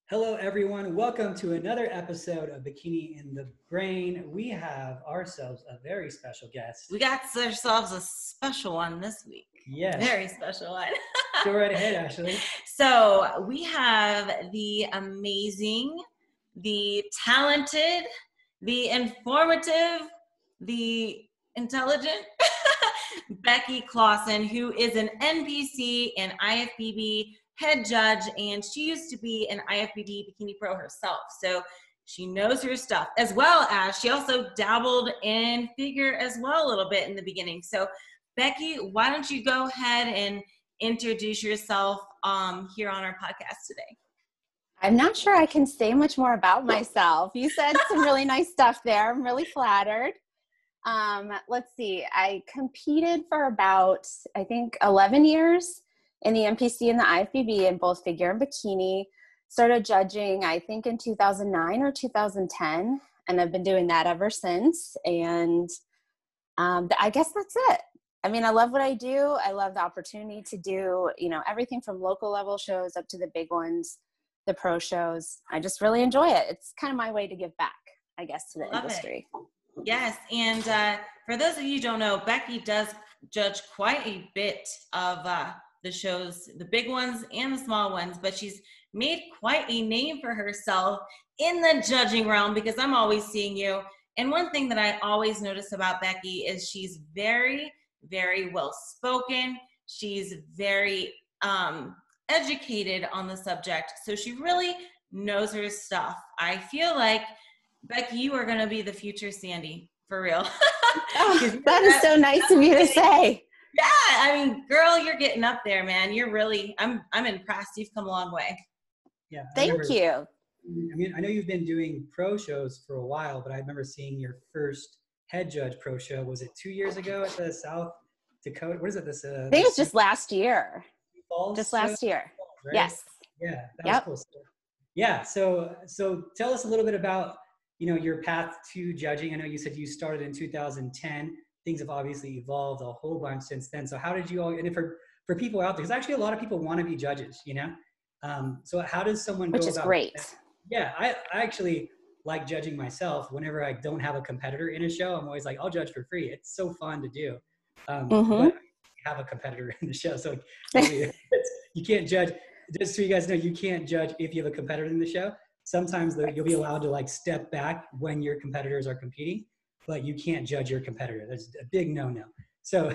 Hello, everyone. Welcome to another episode of Bikini in the Brain. We have ourselves a very special guest. We got ourselves a special one this week. Yes. Very special one. Go right ahead, Ashley. So we have the amazing, the talented, the informative, the intelligent Becky Clausen, who is an NPC and IFBB head judge, and she used to be an IFBB Bikini Pro herself. So she knows her stuff, as well as she also dabbled in figure as well a little bit in the beginning. So Becky, why don't you go ahead and introduce yourself here on our podcast today? I'm not sure I can say much more about myself. You said some really nice stuff there. I'm really flattered. Let's see. I competed for about, I think, 11 years in the NPC and the IFBB in both figure and bikini. Started judging, I think, in 2009 or 2010, and I've been doing that ever since. And I guess that's it. I mean, I love what I do. I love the opportunity to do, everything from local level shows up to the big ones, the pro shows. I just really enjoy it. It's kind of my way to give back, I guess, to the industry. Yes, and for those of you who don't know, Becky does judge quite a bit of the shows, the big ones and the small ones, but she's made quite a name for herself in the judging realm because I'm always seeing you. And one thing that I always notice about Becky is she's very, very well spoken. She's very educated on the subject, so she really knows her stuff. I feel like, Becky, you are going to be the future Sandy, for real. Oh, that is so nice of you to say. Yeah, I mean, girl, you're getting up there, man. You're really, I'm impressed. You've come a long way. Yeah. Thank you. I mean, I know you've been doing pro shows for a while, but I remember seeing your first head judge pro show. Was it 2 years ago at the South Dakota? What is it? I think it was just last year. Just last year. Right? Yes. Yeah, that was cool. Yeah. So tell us a little bit about, your path to judging. I know you said you started in 2010. Things have obviously evolved a whole bunch since then. So how did you all, and for people out there, because actually a lot of people want to be judges, so how does someone go about? Which is great. That? Yeah, I actually like judging myself. Whenever I don't have a competitor in a show, I'm always like, I'll judge for free. It's so fun to do. But I have a competitor in the show. So you can't judge. Just so you guys know, you can't judge if you have a competitor in the show. Sometimes you'll be allowed to step back when your competitors are competing, but you can't judge your competitor. That's a big no-no. So,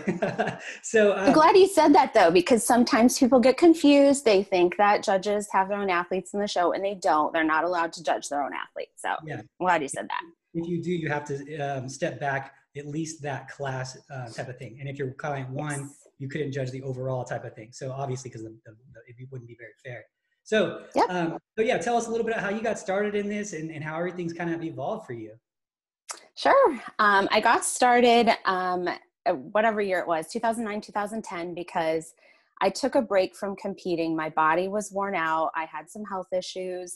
I'm glad you said that though, because sometimes people get confused. They think that judges have their own athletes in the show, and they don't. They're not allowed to judge their own athletes. So yeah. I'm glad you said that. If you do, you have to step back at least that class type of thing. And if your client won, you couldn't judge the overall type of thing. So obviously, because it wouldn't be very fair. So, tell us a little bit about how you got started in this and how everything's kind of evolved for you. Sure. I got started, whatever year it was, 2009, 2010, because I took a break from competing. My body was worn out. I had some health issues.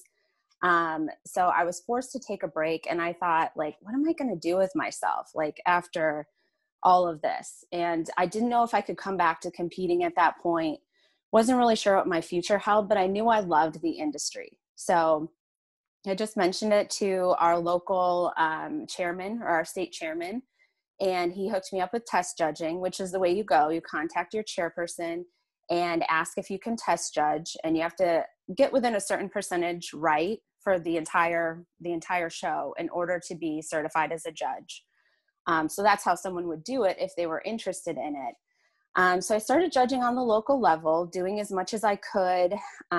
So I was forced to take a break, and I thought, what am I going to do with myself, after all of this? And I didn't know if I could come back to competing at that point. Wasn't really sure what my future held, but I knew I loved the industry. So I just mentioned it to our local chairman, or our state chairman, and he hooked me up with test judging, which is the way you go. You contact your chairperson and ask if you can test judge, and you have to get within a certain percentage right for the entire show in order to be certified as a judge. So that's how someone would do it if they were interested in it. So I started judging on the local level, doing as much as I could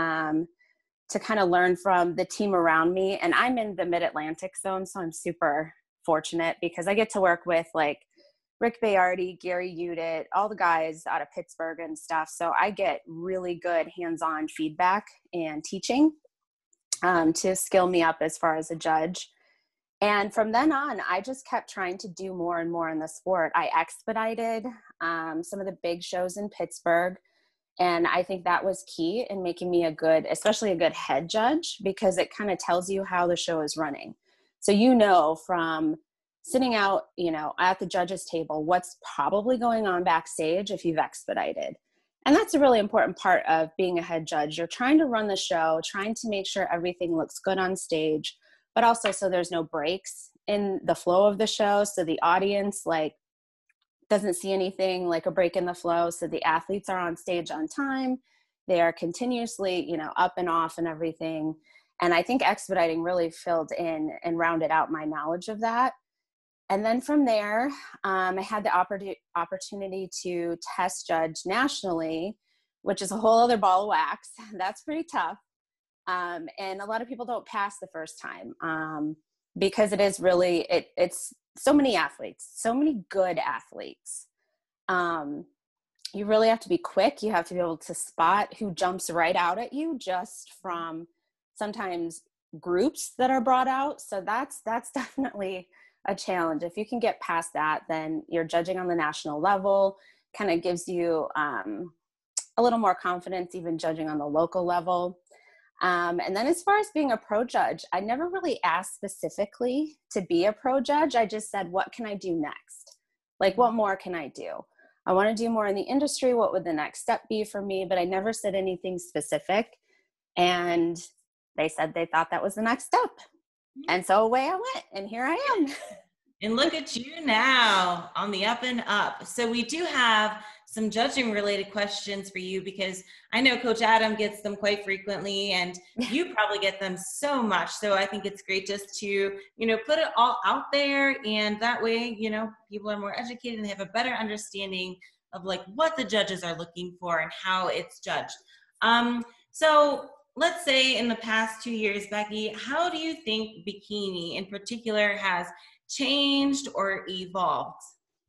to kind of learn from the team around me. And I'm in the Mid-Atlantic zone, so I'm super fortunate because I get to work with Rick Bayardi, Gary Udit, all the guys out of Pittsburgh and stuff. So I get really good hands-on feedback and teaching to skill me up as far as a judge. And from then on, I just kept trying to do more and more in the sport. I expedited some of the big shows in Pittsburgh. And I think that was key in making me especially a good head judge, because it kind of tells you how the show is running. So, from sitting out, at the judges table, what's probably going on backstage if you've expedited. And that's a really important part of being a head judge. You're trying to run the show, trying to make sure everything looks good on stage, but also so there's no breaks in the flow of the show. So the audience like doesn't see anything like a break in the flow. So the athletes are on stage on time. They are continuously, up and off and everything. And I think expediting really filled in and rounded out my knowledge of that. And then from there, I had the opportunity to test judge nationally, which is a whole other ball of wax. That's pretty tough. And a lot of people don't pass the first time because it is really, it's so many athletes, so many good athletes. You really have to be quick. You have to be able to spot who jumps right out at you just from sometimes groups that are brought out. So that's definitely a challenge. If you can get past that, then you're judging on the national level, kind of gives you a little more confidence, even judging on the local level. And then as far as being a pro judge, I never really asked specifically to be a pro judge. I just said, what can I do next? Like, what more can I do? I want to do more in the industry. What would the next step be for me? But I never said anything specific. And they said they thought that was the next step. And so away I went, and here I am. And look at you now on the up and up. So we do have some judging related questions for you, because I know Coach Adam gets them quite frequently, and you probably get them so much. So I think it's great just to, put it all out there, and that way, people are more educated and they have a better understanding of like what the judges are looking for and how it's judged. So let's say in the past 2 years, Becky, how do you think bikini in particular has changed or evolved?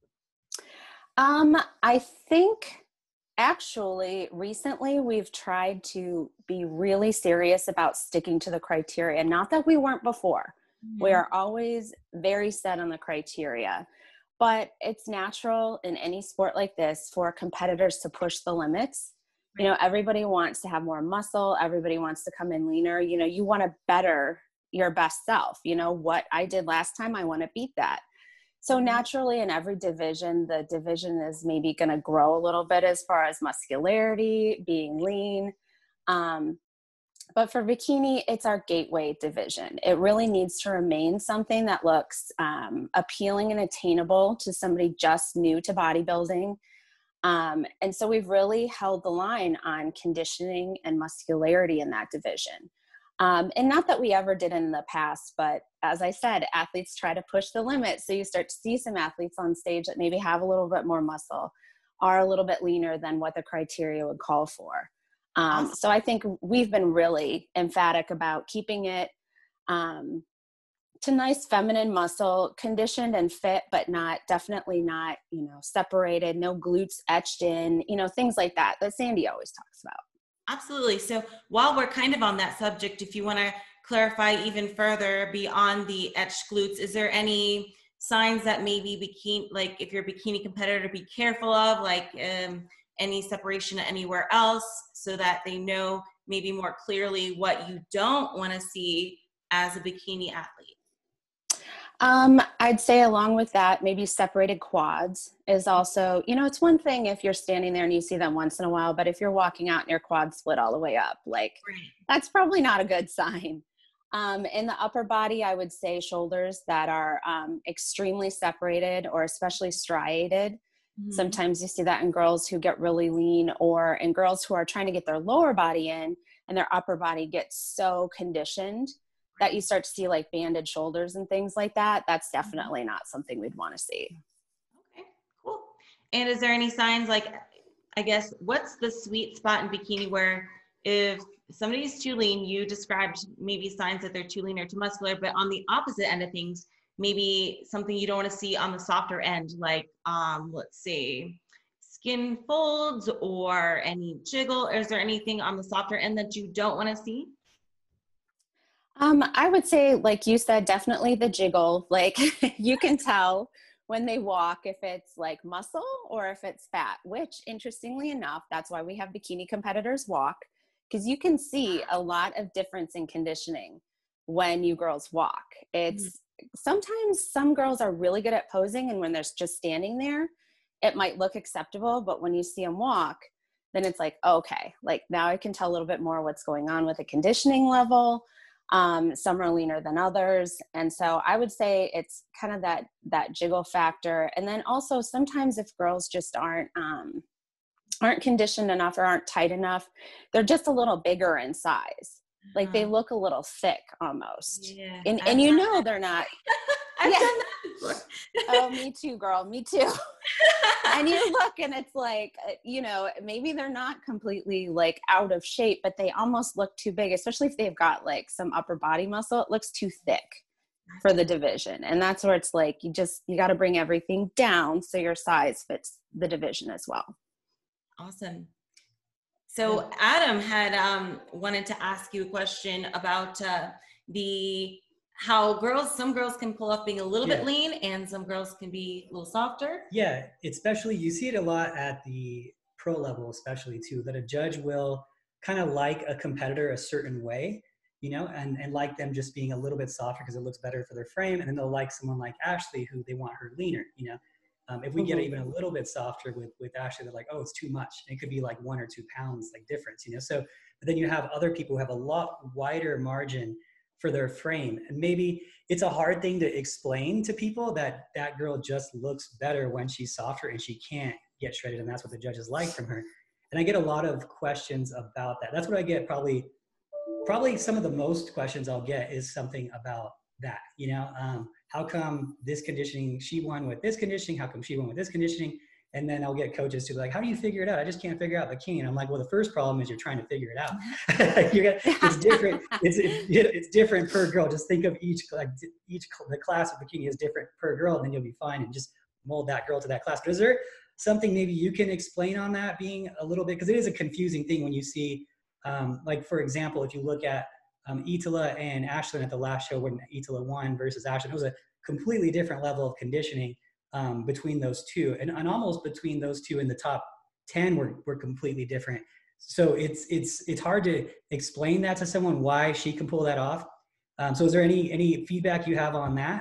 I think actually recently we've tried to be really serious about sticking to the criteria. Not that we weren't before. Mm-hmm. We are always very set on the criteria, but it's natural in any sport like this for competitors to push the limits. Everybody wants to have more muscle. Everybody wants to come in leaner. You want to better your best self. What I did last time, I want to beat that. So naturally in every division, the division is maybe going to grow a little bit as far as muscularity, being lean. But for bikini, it's our gateway division. It really needs to remain something that looks appealing and attainable to somebody just new to bodybuilding. And so we've really held the line on conditioning and muscularity in that division. And not that we ever did in the past, but as I said, athletes try to push the limit. So you start to see some athletes on stage that maybe have a little bit more muscle, are a little bit leaner than what the criteria would call for. So I think we've been really emphatic about keeping it to nice feminine muscle, conditioned and fit, but definitely not, separated, no glutes etched in, things like that Sandy always talks about. Absolutely. So while we're kind of on that subject, if you want to clarify even further beyond the etched glutes, is there any signs that maybe bikini, like if you're a bikini competitor, to be careful of, like any separation anywhere else, so that they know maybe more clearly what you don't want to see as a bikini athlete? I'd say along with that, maybe separated quads is also, it's one thing if you're standing there and you see them once in a while, but if you're walking out and your quads split all the way up, that's probably not a good sign. In the upper body, I would say shoulders that are extremely separated or especially striated. Mm-hmm. Sometimes you see that in girls who get really lean, or in girls who are trying to get their lower body in and their upper body gets so conditioned that you start to see like banded shoulders and things like that. That's definitely not something we'd want to see. Okay, cool. And is there any signs, like, I guess, what's the sweet spot in bikini where if somebody's too lean, you described maybe signs that they're too lean or too muscular, but on the opposite end of things, maybe something you don't want to see on the softer end, like, let's say, skin folds or any jiggle? Is there anything on the softer end that you don't want to see? I would say, like you said, definitely the jiggle. Like you can tell when they walk if it's like muscle or if it's fat, which interestingly enough, that's why we have bikini competitors walk, because you can see a lot of difference in conditioning when you girls walk. It's sometimes some girls are really good at posing, and when they're just standing there, it might look acceptable, but when you see them walk, then it's like, okay, like now I can tell a little bit more what's going on with the conditioning level. Some are leaner than others. And so I would say it's kind of that jiggle factor. And then also sometimes if girls just aren't conditioned enough or aren't tight enough, they're just a little bigger in size. Like they look a little thick almost. Yeah. And you know, they're not. I've Yeah. done that before. Oh, me too, girl. Me too. And you look and it's like, you know, maybe they're not completely like out of shape, but they almost look too big, especially if they've got like some upper body muscle. It looks too thick for the division. And that's where it's like, you got to bring everything down so your size fits the division as well. Awesome. So Adam had wanted to ask you a question about how some girls can pull off being a little bit lean and some girls can be a little softer. Yeah, especially you see it a lot at the pro level, especially too, that a judge will kind of like a competitor a certain way, you know, and like them just being a little bit softer because it looks better for their frame. And then they'll like someone like Ashley who they want her leaner, you know. If we get even a little bit softer with Ashley, they're like, oh, it's too much. And it could be like 1 or 2 pounds like difference, you know. So, but then you have other people who have a lot wider margin for their frame. And maybe it's a hard thing to explain to people that that girl just looks better when she's softer and she can't get shredded. And that's what the judges like from her. And I get a lot of questions about that. That's what I get probably some of the most questions I'll get is something about that, you know, how come this conditioning, she won with this conditioning? How come she won with this conditioning? And then I'll get coaches to be like, how do you figure it out? I just can't figure out bikini. And I'm like, well, the first problem is you're trying to figure it out. It's different. It's different per girl. Just think of the class of bikini is different per girl, and then you'll be fine and just mold that girl to that class. But is there something maybe you can explain on that being a little bit, because it is a confusing thing when you see, like for example, if you look at Itala and Ashlyn at the last show when Itala won versus Ashlyn, it was a completely different level of conditioning between those two, and almost between those two in the top 10 were completely different. So it's hard to explain that to someone why she can pull that off. So is there any feedback you have on that?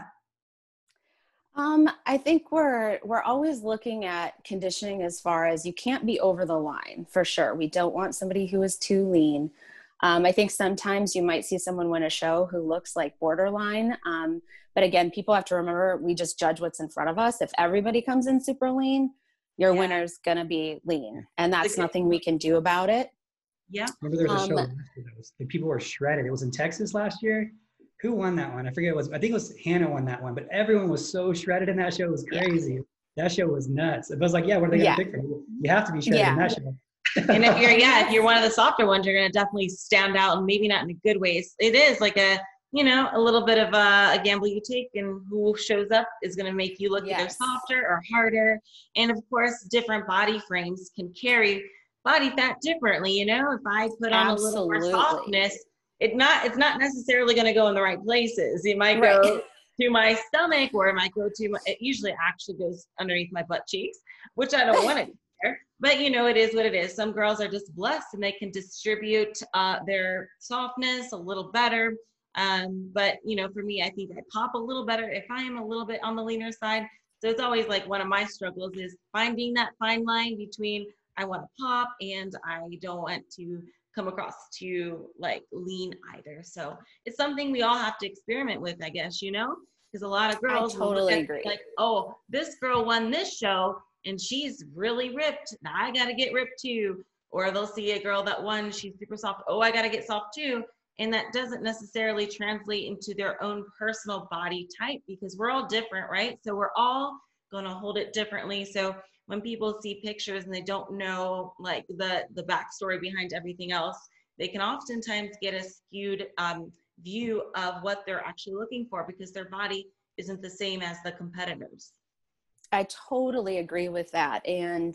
I think we're always looking at conditioning as far as you can't be over the line for sure. We don't want somebody who is too lean. I think sometimes you might see someone win a show who looks like borderline. But again, people have to remember, we just judge what's in front of us. If everybody comes in super lean, your winner's going to be lean. And that's nothing we can do about it. Yeah. Remember there was a show last year that was, like, people were shredded. It was in Texas last year. Who won that one? I forget. I think it was Hannah won that one, but everyone was so shredded in that show. It was crazy. Yeah. That show was nuts. It was like, what are they going to pick for you? You have to be shredded in that show. And if you're one of the softer ones, you're going to definitely stand out, and maybe not in a good ways. It is like a little bit of a gamble you take, and who shows up is going to make you look either softer or harder. And of course, different body frames can carry body fat differently. You know, if I put on a little more softness, it's not necessarily going to go in the right places. It might go to my stomach, or it might go to it usually actually goes underneath my butt cheeks, which I don't want to do there. But you know, it is what it is. Some girls are just blessed and they can distribute their softness a little better. But you know, for me, I think I pop a little better if I am a little bit on the leaner side. So it's always like one of my struggles is finding that fine line between I want to pop and I don't want to come across too like lean either. So it's something we all have to experiment with, I guess, you know, because a lot of girls totally agree. Like, oh, this girl won this show and she's really ripped. Now I got to get ripped too. Or they'll see a girl that won, she's super soft. Oh, I got to get soft too. And that doesn't necessarily translate into their own personal body type, because we're all different, right? So we're all going to hold it differently. So when people see pictures and they don't know like the backstory behind everything else, they can oftentimes get a skewed view of what they're actually looking for, because their body isn't the same as the competitors. I totally agree with that. And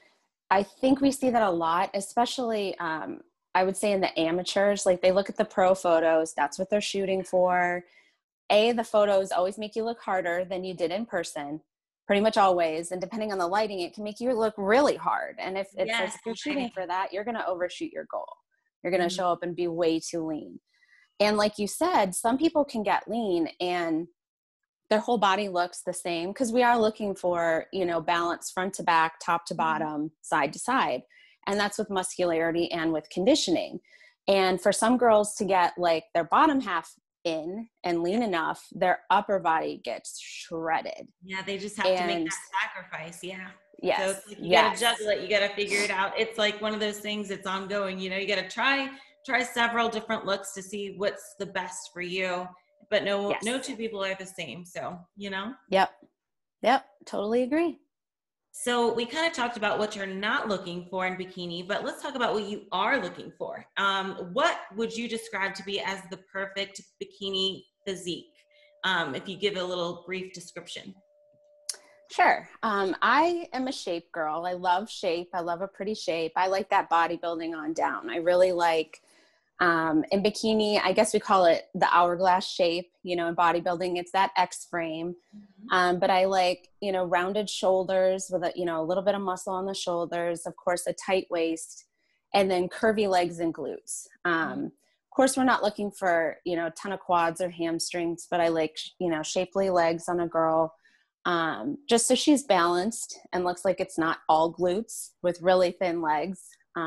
I think we see that a lot, especially I would say in the amateurs. Like they look at the pro photos, that's what they're shooting for. The photos always make you look harder than you did in person. Pretty much always. And depending on the lighting, it can make you look really hard. And if it's like, if you're shooting for that, you're going to overshoot your goal. You're going to show up and be way too lean. And like you said, some people can get lean and their whole body looks the same, because we are looking for, you know, balance front to back, top to bottom, side to side. And that's with muscularity and with conditioning. And for some girls to get like their bottom half in and lean enough, their upper body gets shredded. Yeah, they just have to make that sacrifice. Yeah. Yes. So it's like you gotta juggle it, you gotta figure it out. It's like one of those things, it's ongoing, you know, you gotta try several different looks to see what's the best for you. But no two people are the same. So, you know? Yep. Totally agree. So we kind of talked about what you're not looking for in bikini, but let's talk about what you are looking for. What would you describe to be as the perfect bikini physique? If you give a little brief description. Sure. I am a shape girl. I love shape. I love a pretty shape. I like that bodybuilding on down. I really like, in bikini, I guess we call it the hourglass shape, you know, in bodybuilding, it's that X frame. But I like, you know, rounded shoulders with a, you know, a little bit of muscle on the shoulders, of course, a tight waist, and then curvy legs and glutes. Of course, we're not looking for, you know, a ton of quads or hamstrings, but I like, you know, shapely legs on a girl. Just so she's balanced and looks like it's not all glutes with really thin legs.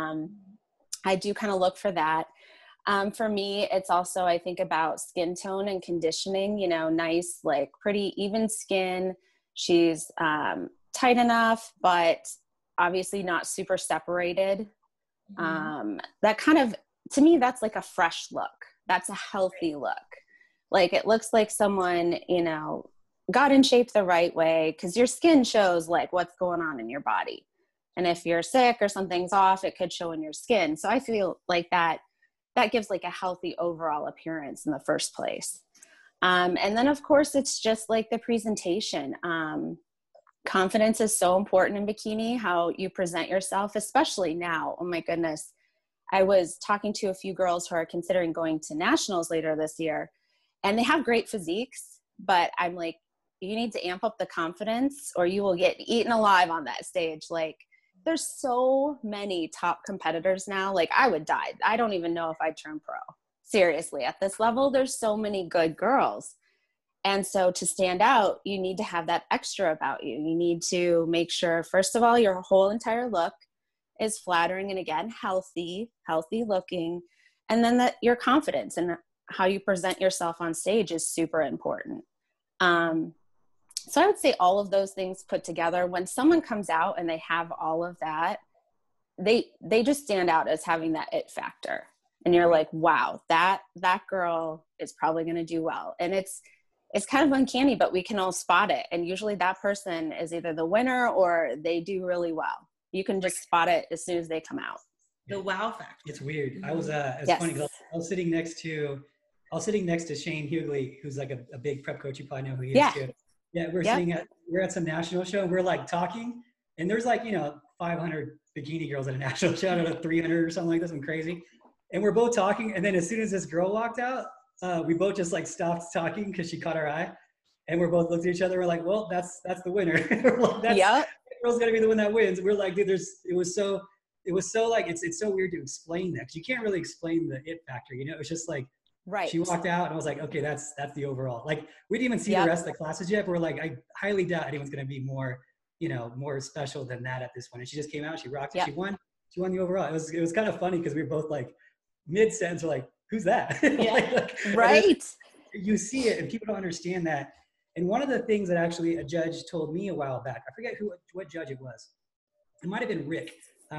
I do kind of look for that. For me, it's also, I think about skin tone and conditioning, you know, nice, like pretty even skin. She's tight enough, but obviously not super separated. That kind of, to me, that's like a fresh look. That's a healthy look. Like it looks like someone, you know, got in shape the right way, because your skin shows like what's going on in your body. And if you're sick or something's off, it could show in your skin. So I feel like that gives like a healthy overall appearance in the first place. And then of course, it's just like the presentation. Confidence is so important in bikini, how you present yourself, especially now. Oh my goodness. I was talking to a few girls who are considering going to nationals later this year, and they have great physiques, but I'm like, you need to amp up the confidence or you will get eaten alive on that stage. Like there's so many top competitors now. Like I would die. I don't even know if I'd turn pro. Seriously, at this level, there's so many good girls. And so to stand out, you need to have that extra about you. You need to make sure, first of all, your whole entire look is flattering and again, healthy looking. And then that your confidence and how you present yourself on stage is super important. So I would say all of those things put together, when someone comes out and they have all of that, they just stand out as having that it factor. And you're like, wow, that girl is probably going to do well. And it's kind of uncanny, but we can all spot it. And usually that person is either the winner or they do really well. You can just spot it as soon as they come out. The wow factor. It's weird. I was, it's funny because I was sitting next to Shane Hughley, who's like a big prep coach. You probably know who he is too. Yeah, we're at some national show and we're like talking, and there's like, you know, 500 bikini girls at a national show, I don't know, 300 or something like this, I'm crazy. And we're both talking, and then as soon as this girl walked out, we both just like stopped talking because she caught our eye, and we're both looked at each other. We're like, well, that's the winner. Like, that girl's gonna be the one that wins. We're like, dude, it was so like, it's so weird to explain that, because you can't really explain the it factor, you know. It's just like, right. She walked out and I was like, okay, that's the overall. Like we didn't even see the rest of the classes yet, but we're like, I highly doubt anyone's going to be more, you know, more special than that at this one. And she just came out, she rocked it. She won the overall. It was kind of funny because we were both like mid-sentence, we're like, who's that? Right. You see it and people don't understand that. And one of the things that actually a judge told me a while back, I forget what judge it was. It might've been Rick.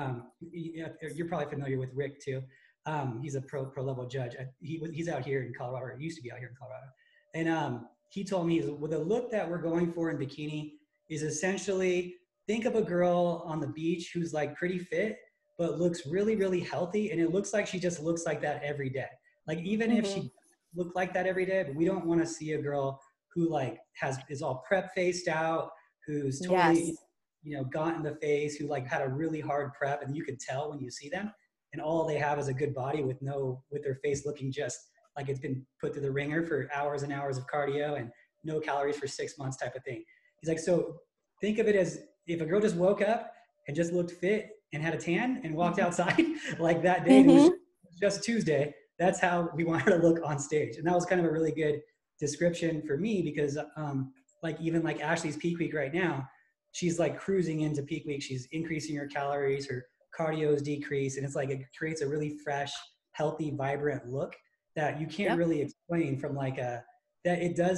You're probably familiar with Rick too. He's a pro level judge. He's out here in Colorado, or he used to be out here in Colorado. And he told me, well, the look that we're going for in bikini is essentially, think of a girl on the beach who's like pretty fit, but looks really, really healthy. And it looks like she just looks like that every day. Like even if she looked like that every day, but we don't want to see a girl who like is all prep faced out, who's totally, you know, gaunt in the face, who like had a really hard prep, and you could tell when you see them. And all they have is a good body with their face looking just like it's been put through the ringer for hours and hours of cardio and no calories for 6 months type of thing. He's like, so think of it as if a girl just woke up and just looked fit and had a tan and walked outside like that day, and it was just Tuesday, that's how we want her to look on stage. And that was kind of a really good description for me, because like even like Ashley's peak week right now, she's like cruising into peak week. She's increasing her calories, her cardio is decreased, and it's like it creates a really fresh, healthy, vibrant look that you can't Yep. really explain from like a that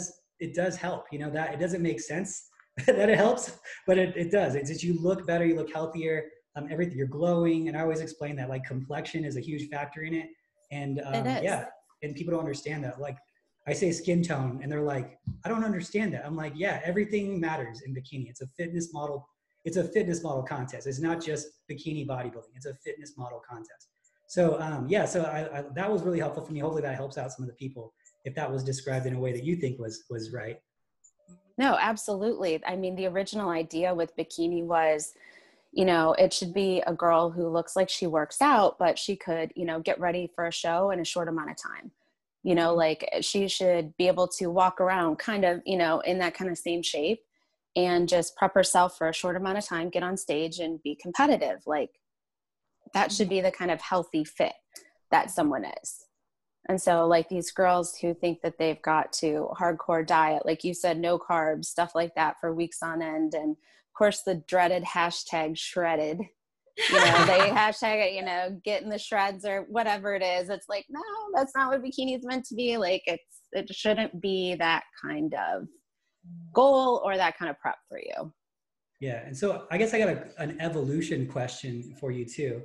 it does help, you know, that it doesn't make sense that it helps, but it does. It's just you look better, you look healthier, everything, you're glowing. And I always explain that like complexion is a huge factor in it. And It is. yeah, and people don't understand that. Like I say skin tone and they're like, I don't understand that. I'm like, yeah, everything matters in bikini. It's a fitness model. It's a fitness model contest. It's not just bikini bodybuilding. It's a fitness model contest. So yeah, so I that was really helpful for me. Hopefully that helps out some of the people if that was described in a way that you think was right. No, absolutely. I mean, the original idea with bikini was, you know, it should be a girl who looks like she works out, but she could, you know, get ready for a show in a short amount of time. You know, like she should be able to walk around kind of, you know, in that kind of same shape and just prep herself for a short amount of time, get on stage and be competitive. Like that should be the kind of healthy fit that someone is. And so like these girls who think that they've got to hardcore diet, like you said, no carbs, stuff like that for weeks on end. And of course the dreaded hashtag shredded, you know, they hashtag it, you know, get in the shreds or whatever it is. It's like, no, that's not what bikini is meant to be. Like it shouldn't be that kind of goal or that kind of prep for you. Yeah. And so I guess I got an evolution question for you too.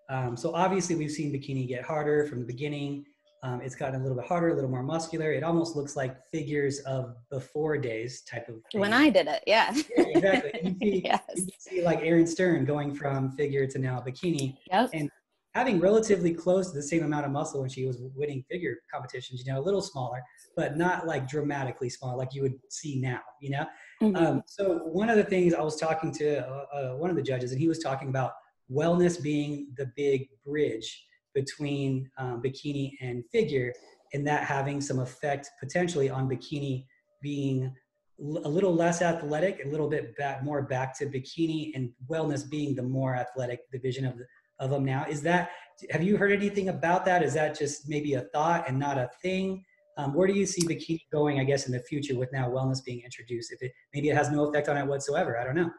So obviously we've seen bikini get harder from the beginning. It's gotten a little bit harder, a little more muscular. It almost looks like figures of before days type of thing. When I did it, yeah. Yeah, exactly. And Yes. you see like Erin Stern going from figure to now bikini. Yep. And having relatively close to the same amount of muscle when she was winning figure competitions, you know, a little smaller, but not like dramatically small like you would see now, you know? Mm-hmm. So one of the things I was talking to one of the judges, and he was talking about wellness being the big bridge between bikini and figure, and that having some effect potentially on bikini being a little less athletic, a little bit more back to bikini, and wellness being the more athletic division of them now. Is that, have you heard anything about that? Is that just maybe a thought and not a thing? Where do you see bikini going, I guess, in the future with now wellness being introduced? If maybe it has no effect on it whatsoever, I don't know.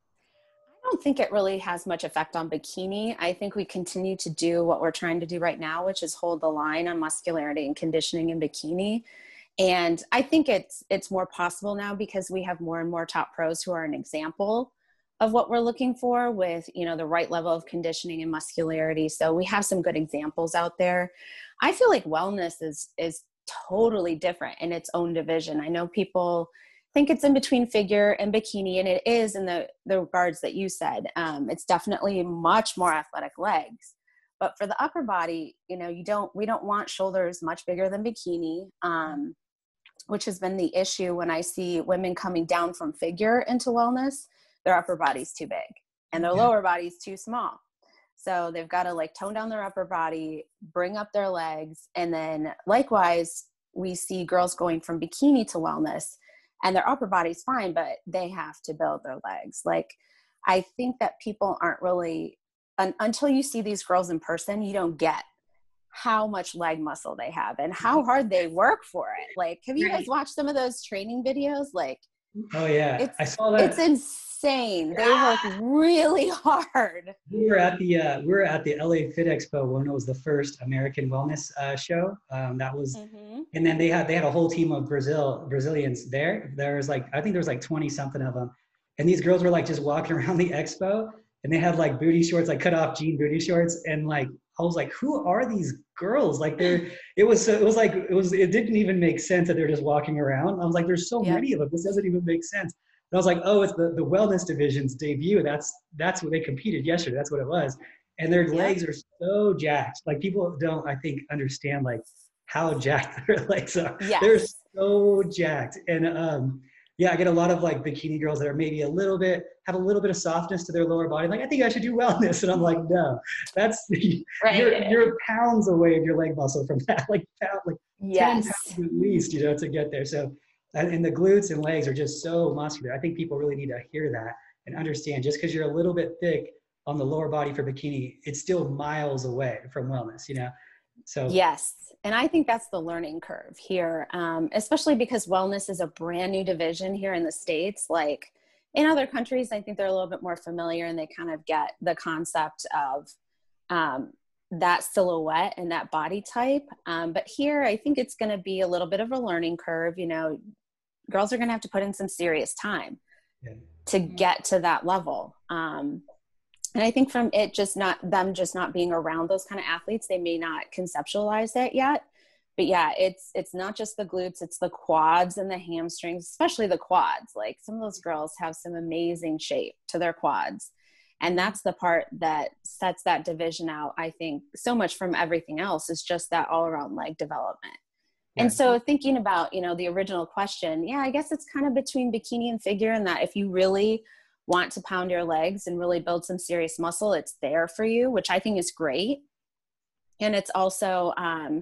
I don't think it really has much effect on bikini. I think we continue to do what we're trying to do right now, which is hold the line on muscularity and conditioning in bikini. And I think it's more possible now because we have more and more top pros who are an example of what we're looking for with, you know, the right level of conditioning and muscularity. So we have some good examples out there. I feel like wellness is totally different in its own division. I know people think it's in between figure and bikini, and it is in the regards that you said. It's definitely much more athletic legs. But for the upper body, you know, we don't want shoulders much bigger than bikini, which has been the issue when I see women coming down from figure into wellness. Their upper body's too big and their lower body's too small. So they've got to like tone down their upper body, bring up their legs. And then likewise, we see girls going from bikini to wellness and their upper body's fine, but they have to build their legs. Like, I think that people aren't really, until you see these girls in person, you don't get how much leg muscle they have and how hard they work for it. Like, have you guys watched some of those training videos? Like, oh yeah, I saw that. It's insane. They work really hard. We were at the LA Fit Expo when it was the first American wellness show. That was, and then they had a whole team of Brazilians there. There was like, I think there was like 20 something of them, and these girls were like just walking around the expo, and they had like booty shorts, like cut off jean booty shorts, and like I was like, who are these girls? Like it didn't even make sense that they're just walking around. I was like, there's so many of them. This doesn't even make sense. And I was like, oh, it's the wellness division's debut. That's what they competed yesterday. That's what it was. And their legs are so jacked. Like people don't, I think, understand like how jacked their legs are. Yes. They're so jacked. And I get a lot of like bikini girls that are maybe have a little bit of softness to their lower body. Like, I think I should do wellness. And I'm like, no, that's you're pounds away of your leg muscle from that, like 10 pounds at least, you know, to get there. So, and the glutes and legs are just so muscular. I think people really need to hear that and understand just because you're a little bit thick on the lower body for bikini, it's still miles away from wellness, you know? So yes. And I think that's the learning curve here, especially because wellness is a brand new division here in the States. Like, in other countries, I think they're a little bit more familiar and they kind of get the concept of that silhouette and that body type. But here, I think it's going to be a little bit of a learning curve. You know, girls are going to have to put in some serious time to get to that level. And I think from it just not being around those kind of athletes, they may not conceptualize that yet. But yeah, it's not just the glutes, it's the quads and the hamstrings, especially the quads. Like some of those girls have some amazing shape to their quads. And that's the part that sets that division out, I think, so much from everything else, is just that all around leg development. Yeah. And so thinking about, you know, the original question, yeah, I guess it's kind of between bikini and figure, and that if you really want to pound your legs and really build some serious muscle, it's there for you, which I think is great. And it's also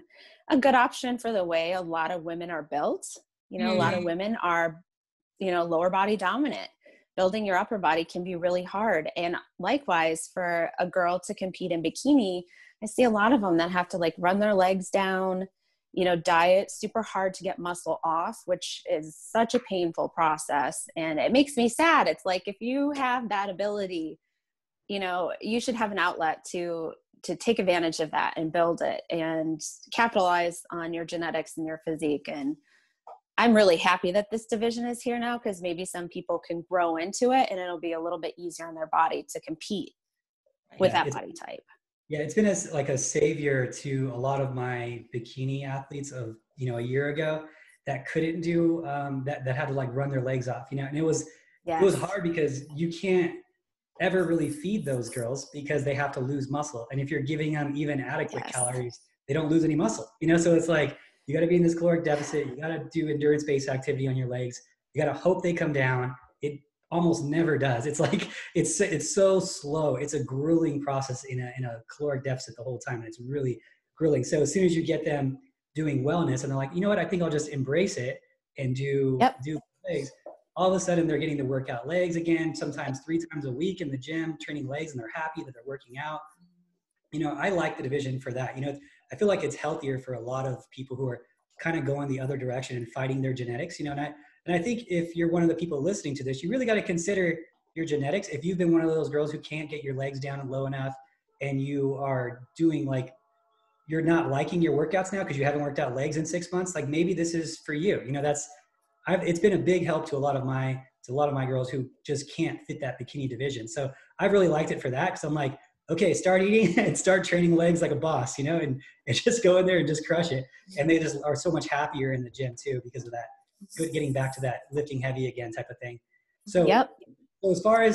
a good option for the way a lot of women are built. You know, a lot of women are, you know, lower body dominant. Building your upper body can be really hard. And likewise, for a girl to compete in bikini, I see a lot of them that have to like run their legs down, you know, diet super hard to get muscle off, which is such a painful process. And it makes me sad. It's like, if you have that ability, you know, you should have an outlet to take advantage of that and build it and capitalize on your genetics and your physique. And I'm really happy that this division is here now, because maybe some people can grow into it and it'll be a little bit easier on their body to compete with that body type. Yeah, it's been like a savior to a lot of my bikini athletes of, you know, a year ago that couldn't do that had to like run their legs off, you know, and it was hard because you can't ever really feed those girls because they have to lose muscle. And if you're giving them even adequate calories, they don't lose any muscle, you know? So it's like, you got to be in this caloric deficit. You got to do endurance-based activity on your legs. You got to hope they come down. It almost never does. It's like, it's so slow. It's a grueling process in a caloric deficit the whole time. And it's really grueling. So as soon as you get them doing wellness and they're like, you know what, I think I'll just embrace it and do legs. All of a sudden they're getting to work out legs again, sometimes 3 times a week in the gym, training legs, and they're happy that they're working out. You know, I like the division for that. You know, I feel like it's healthier for a lot of people who are kind of going the other direction and fighting their genetics, you know, and I think if you're one of the people listening to this, you really got to consider your genetics. If you've been one of those girls who can't get your legs down low enough and you are doing like, you're not liking your workouts now because you haven't worked out legs in 6 months, like maybe this is for you. You know, it's been a big help to a lot of my girls who just can't fit that bikini division. So I've really liked it for that, because I'm like, okay, start eating and start training legs like a boss, you know, and just go in there and just crush it. And they just are so much happier in the gym too because of that. Good, getting back to that lifting heavy again type of thing. So, so as far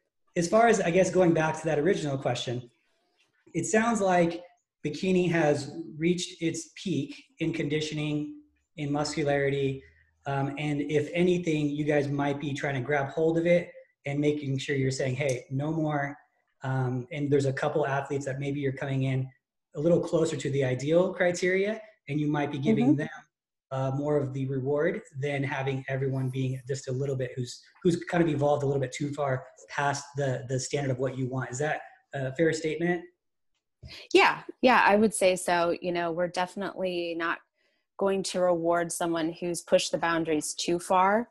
as I guess going back to that original question, it sounds like bikini has reached its peak in conditioning, in muscularity, and if anything, you guys might be trying to grab hold of it and making sure you're saying, hey, no more. And there's a couple athletes that maybe you're coming in a little closer to the ideal criteria, and you might be giving them more of the reward than having everyone being just a little bit who's kind of evolved a little bit too far past the standard of what you want. Is that a fair statement? Yeah, I would say so. You know, we're definitely not going to reward someone who's pushed the boundaries too far.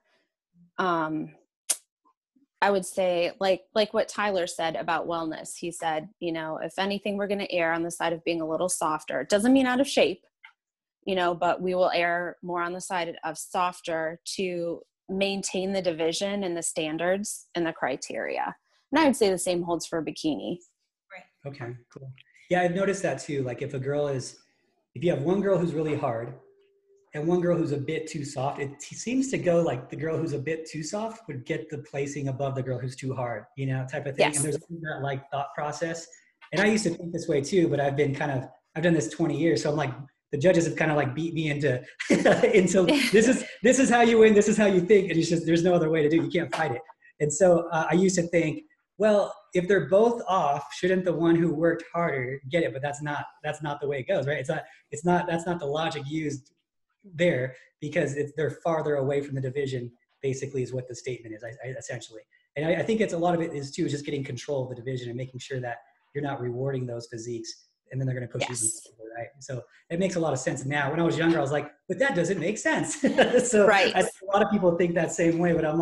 I would say like what Tyler said about wellness. He said, you know, if anything, we're going to err on the side of being a little softer. It doesn't mean out of shape, you know, but we will err more on the side of softer to maintain the division and the standards and the criteria. And I would say the same holds for bikini. Right. Okay, cool. Yeah, I've noticed that too. Like if you have one girl who's really hard and one girl who's a bit too soft, it seems to go like the girl who's a bit too soft would get the placing above the girl who's too hard, you know, type of thing. Yes. And there's that like thought process. And I used to think this way too, but I've done this 20 years. So I'm like, the judges have kind of like beat me into this is how you win. This is how you think. And it's just, there's no other way to do it. You can't fight it. And so I used to think, well, if they're both off, shouldn't the one who worked harder get it? But that's not the way it goes, right? That's not the logic used there, because they're farther away from the division, basically, is what the statement is, essentially. And I think it's a lot of it is too, just getting control of the division and making sure that you're not rewarding those physiques, and then they're going to push you even further, right? So it makes a lot of sense now. When I was younger, I was like, but that doesn't make sense. So right. I think a lot of people think that same way, but I'm like,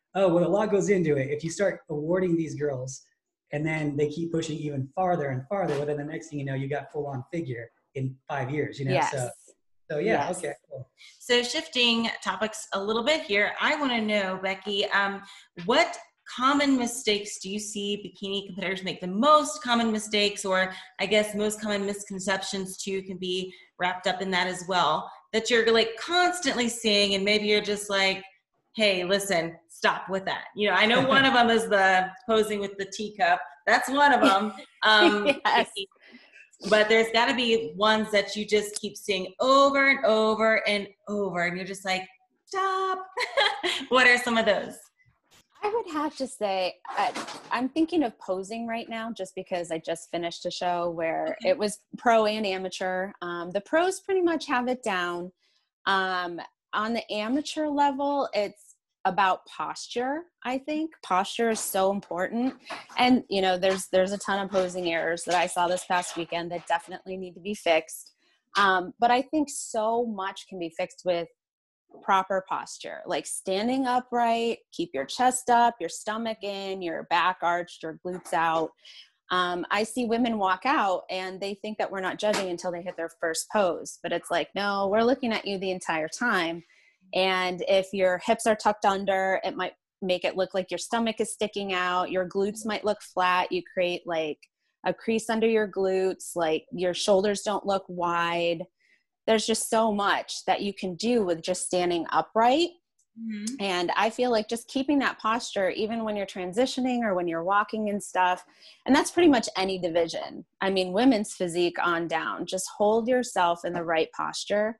oh, well, a lot goes into it. If you start awarding these girls and then they keep pushing even farther and farther, well, then the next thing you know, you got full on figure in 5 years, you know? Yes. So yeah, Yes. okay, cool. So shifting topics a little bit here, I want to know, Becky, what common mistakes do you see bikini competitors make? The most common mistakes, or I guess most common misconceptions too, can be wrapped up in that as well, that you're like constantly seeing, and maybe you're just like, hey, listen, stop with that. You know, I know one of them is the posing with the teacup. That's one of them. Yes. But there's got to be ones that you just keep seeing over and over and over, and you're just like, stop. What are some of those? I would have to say, I'm thinking of posing right now just because I just finished a show where it was pro and amateur. The pros pretty much have it down. On the amateur level, it's about posture. I think posture is so important. And, you know, there's a ton of posing errors that I saw this past weekend that definitely need to be fixed. But I think so much can be fixed with proper posture, like standing upright, keep your chest up, your stomach in, your back arched, your glutes out. I see women walk out and they think that we're not judging until they hit their first pose, but it's like, no, we're looking at you the entire time. And if your hips are tucked under, it might make it look like your stomach is sticking out. Your glutes might look flat. You create like a crease under your glutes, like your shoulders don't look wide. There's just so much that you can do with just standing upright. Mm-hmm. And I feel like just keeping that posture, even when you're transitioning or when you're walking and stuff, and that's pretty much any division. I mean, women's physique on down, just hold yourself in the right posture.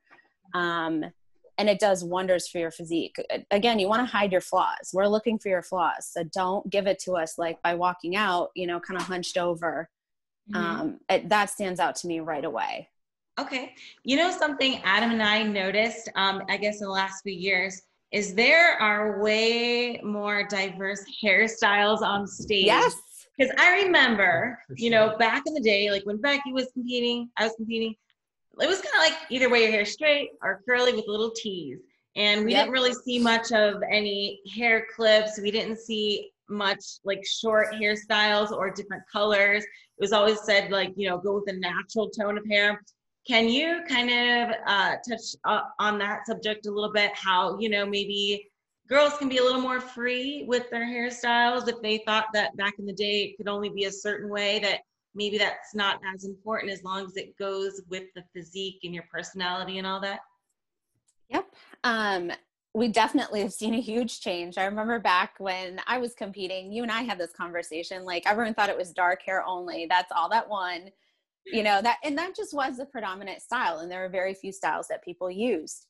And it does wonders for your physique. Again, you want to hide your flaws. We're looking for your flaws. So don't give it to us like by walking out, you know, kind of hunched over. Mm-hmm. That stands out to me right away. Okay. You know, something Adam and I noticed, I guess in the last few years, is there are way more diverse hairstyles on stage. Yes. Because I remember, you know, back in the day, like when Becky was competing, I was competing, it was kind of like either wear your hair straight or curly with little tees. And we didn't really see much of any hair clips. We didn't see much like short hairstyles or different colors. It was always said like, you know, go with a natural tone of hair. Can you kind of touch on that subject a little bit? How, you know, maybe girls can be a little more free with their hairstyles if they thought that back in the day it could only be a certain way, that maybe that's not as important as long as it goes with the physique and your personality and all that? Yep. We definitely have seen a huge change. I remember back when I was competing, you and I had this conversation, like everyone thought it was dark hair only. That's all that won. You know, that just was the predominant style. And there are very few styles that people used.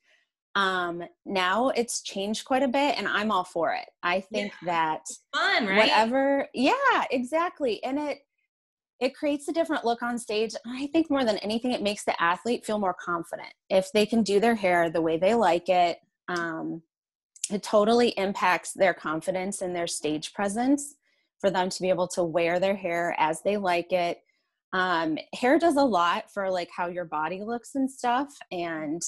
Now it's changed quite a bit and I'm all for it. I think that it's fun, right? Whatever. Yeah, exactly. And it creates a different look on stage. I think more than anything, it makes the athlete feel more confident. If they can do their hair the way they like it, it totally impacts their confidence and their stage presence for them to be able to wear their hair as they like it. Hair does a lot for like how your body looks and stuff. And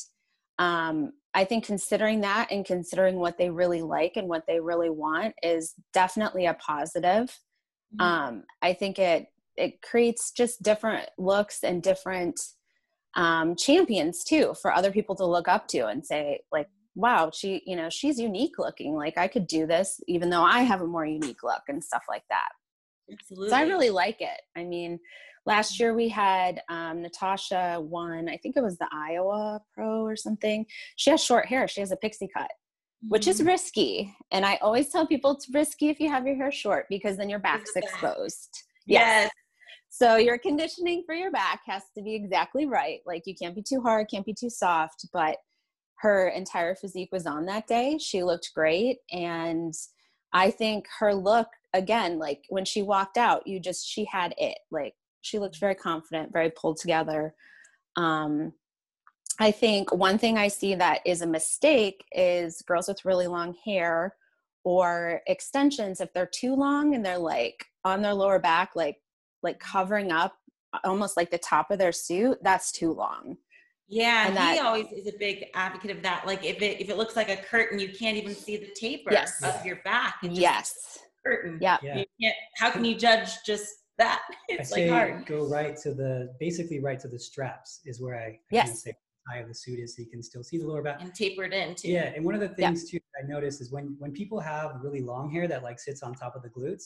I think considering that and considering what they really like and what they really want is definitely a positive. Mm-hmm. I think it creates just different looks and different champions too for other people to look up to and say like, wow, she's unique looking. Like I could do this even though I have a more unique look and stuff like that. Absolutely. So I really like it. I mean, last year we had Natasha won, I think it was the Iowa Pro or something. She has short hair. She has a pixie cut, which is risky. And I always tell people it's risky if you have your hair short because then your back's exposed. Yes. So your conditioning for your back has to be exactly right. Like you can't be too hard, can't be too soft, but her entire physique was on that day. She looked great. And I think her look, again, like when she walked out, she had it. Like she looked very confident, very pulled together. I think one thing I see that is a mistake is girls with really long hair or extensions. If they're too long and they're like on their lower back, like covering up almost like the top of their suit, that's too long. Yeah, And he that, always is a big advocate of that. Like if it looks like a curtain, you can't even see the taper yes, of your back. It just yes, curtain. yeah, You can't. How can you judge just that? I It's like say hard. go basically right to the straps is where I kind of yes, say the high of the suit is, so you can still see the lower back. And tapered in too. Yeah, and one of the yeah, things too that I notice is when people have really long hair that like sits on top of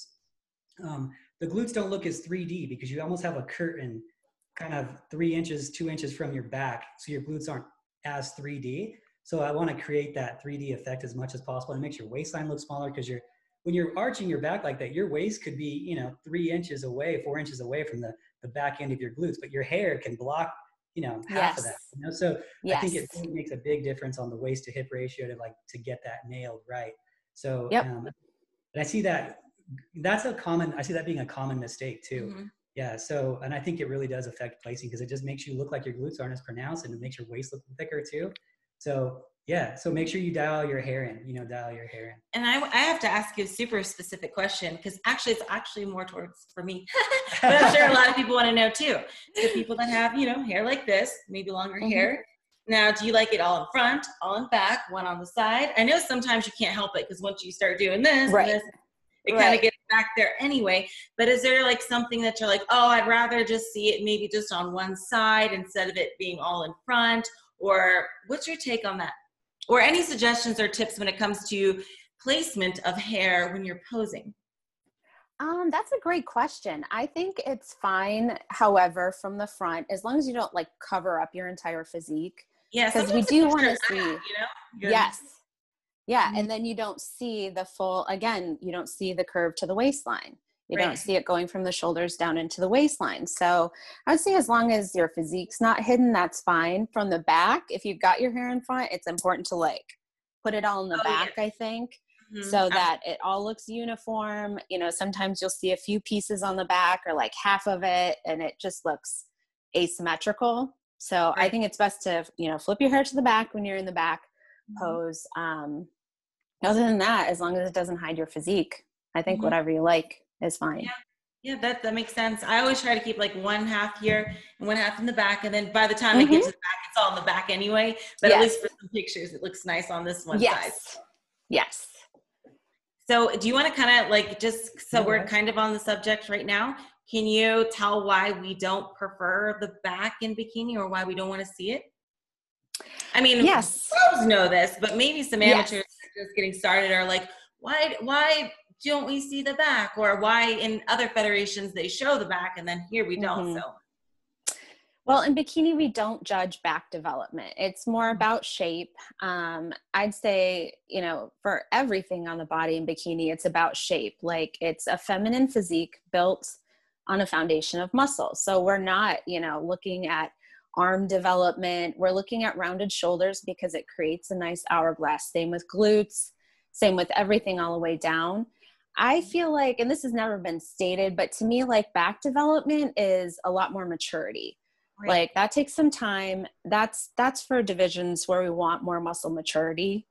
the glutes don't look as 3D because you almost have a curtain kind of 3 inches, 2 inches from your back, so your glutes aren't as 3D. So I want to create that 3D effect as much as possible. And it makes your waistline look smaller because when you're arching your back like that, your waist could be 3 inches away, 4 inches away from the back end of your glutes, but your hair can block half of that. yes, So I think yes, it really makes a big difference on the waist to hip ratio to get that nailed right. So yep, and I see that I see that being a common mistake too. Mhm. Yeah. So, and I think it really does affect placing because it just makes you look like your glutes aren't as pronounced, and it makes your waist look thicker too. So yeah. So make sure you dial your hair in, And I have to ask you a super specific question because actually it's actually more towards for me, but I'm sure a lot of people want to know too. So people that have hair like this, maybe longer Mhm. hair. Now, do you like it all in front, all in back, one on the side? I know sometimes you can't help it because once you start doing this, right, and this, it kind right. of gets back there anyway. But is there like something that you're like, oh, I'd rather just see it maybe just on one side instead of it being all in front? Or what's your take on that? Or any suggestions or tips when it comes to placement of hair when you're posing? That's a great question. I think it's fine, however, from the front, as long as you don't like cover up your entire physique. Yeah, Because we sometimes do it want to pictures see, that, You're- yes. Yeah. Mhm. And then you don't see the full, again, you don't see the curve to the waistline. You don't Right. see it going from the shoulders down into the waistline. So I'd say as long as your physique's not hidden, that's fine. From the back, if you've got your hair in front, it's important to like put it all in the Oh, yeah. back, I think, Mhm. so that it all looks uniform. Sometimes you'll see a few pieces on the back or like half of it, and it just looks asymmetrical. So I Right. think it's best to, flip your hair to the back when you're in the back pose. Other than that, as long as it doesn't hide your physique, I think Mhm. whatever you like is fine. Yeah, that makes sense. I always try to keep like one half here and one half in the back. And then by the time I get to the back, it's all in the back anyway. But at least Yes. for some pictures, it looks nice on this one side. Yes. Yes. So do you want to kind of like, just so No, we're that's- kind of on the subject right now, can you tell why we don't prefer the back in bikini or why we don't want to see it? I mean, Yes. pros know this, but maybe some amateurs Yes. that are just getting started are like, why don't we see the back? Or why in other federations they show the back and then here we don't? Mhm. So Well, in bikini, we don't judge back development. It's more about shape. I'd say, for everything on the body in bikini, it's about shape. Like it's a feminine physique built on a foundation of muscle. So we're not, looking at arm development. We're looking at rounded shoulders because it creates a nice hourglass. Same with glutes, same with everything all the way down. I feel like, and this has never been stated, but to me, like back development is a lot more maturity. right. Like that takes some time. That's for divisions where we want more muscle maturity.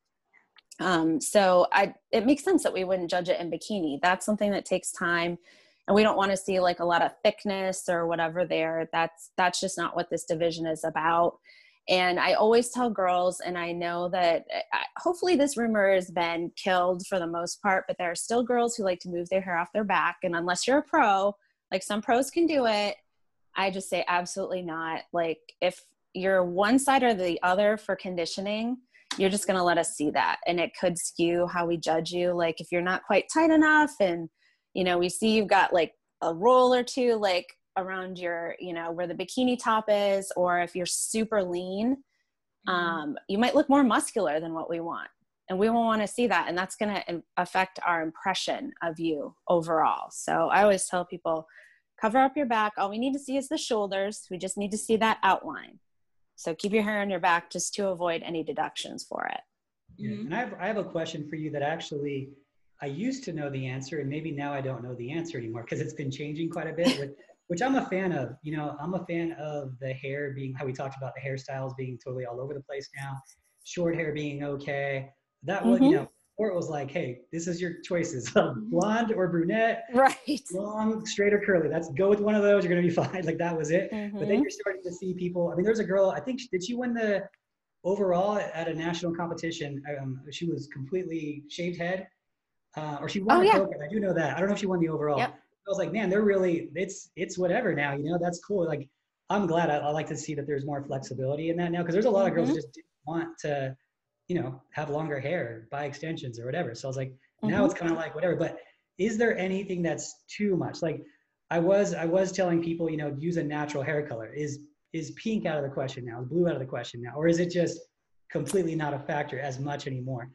So it makes sense that we wouldn't judge it in bikini. That's something that takes time, and we don't want to see like a lot of thickness or whatever there. That's just not what this division is about. And I always tell girls, and I know that hopefully this rumor has been killed for the most part, but there are still girls who like to move their hair off their back. And unless you're a pro, like some pros can do it, I just say absolutely not. Like if you're one side or the other for conditioning, you're just going to let us see that. And it could skew how we judge you. Like if you're not quite tight enough and, we see you've got like a roll or two, like around your, where the bikini top is, or if you're super lean, you might look more muscular than what we want. And we won't want to see that. And that's going to affect our impression of you overall. So I always tell people, cover up your back. All we need to see is the shoulders. We just need to see that outline. So keep your hair on your back just to avoid any deductions for it. Yeah. And I have a question for you that actually I used to know the answer, and maybe now I don't know the answer anymore because it's been changing quite a bit, which I'm a fan of. I'm a fan of the hair being, how we talked about the hairstyles being totally all over the place now, short hair being okay. That would, before it was like, hey, this is your choices, blonde or brunette, Right. long, straight or curly. Let's go with one of those. You're going to be fine. Like that was it. Mm-hmm. But then you're starting to see people. I mean, there's a girl, I think, did she win the overall at a national competition? She was completely shaved head, or she won the pro. I do know that. I don't know if she won the overall. Yep. I was like, man, they're really, it's whatever now, you know, that's cool. Like, I'm glad. I like to see that there's more flexibility in that now, because there's a lot of girls that just didn't want to, you know, have longer hair, buy extensions or whatever. So I was like, now it's kind of like whatever. But is there anything that's too much? Like, I was telling people, you know, use a natural hair color. Is pink out of the question now? Is blue out of the question now? Or is it just completely not a factor as much anymore?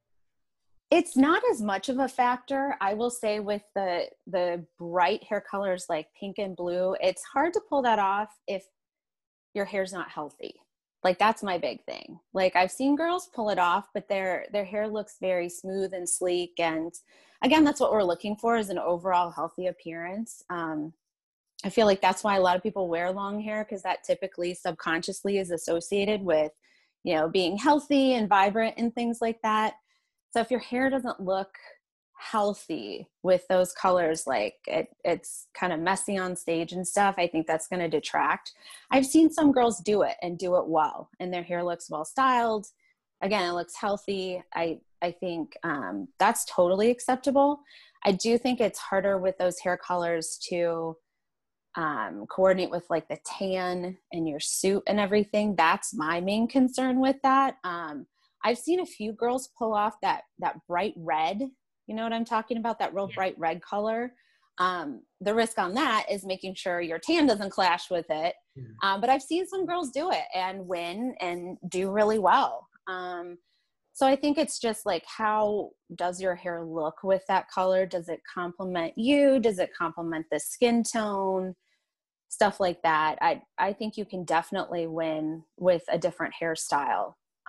It's not as much of a factor. I will say with the bright hair colors like pink and blue, it's hard to pull that off if your hair's not healthy. Like that's my big thing. Like I've seen girls pull it off, but their hair looks very smooth and sleek. And again, that's what we're looking for, is an overall healthy appearance. I feel like that's why a lot of people wear long hair, because that typically subconsciously is associated with, you know, being healthy and vibrant and things like that. So if your hair doesn't look healthy with those colors, like it's kind of messy on stage and stuff, I think that's going to detract. I've seen some girls do it and do it well, and their hair looks well styled. Again, it looks healthy. I think that's totally acceptable. I do think it's harder with those hair colors to coordinate with like the tan and your suit and everything. That's my main concern with that. I've seen a few girls pull off that bright red. You know what I'm talking about? That real bright red color. The risk on that is making sure your tan doesn't clash with it. But I've seen some girls do it and win and do really well. So I think it's just like, how does your hair look with that color? Does it complement you? Does it complement the skin tone? Stuff like that. I think you can definitely win with a different hairstyle,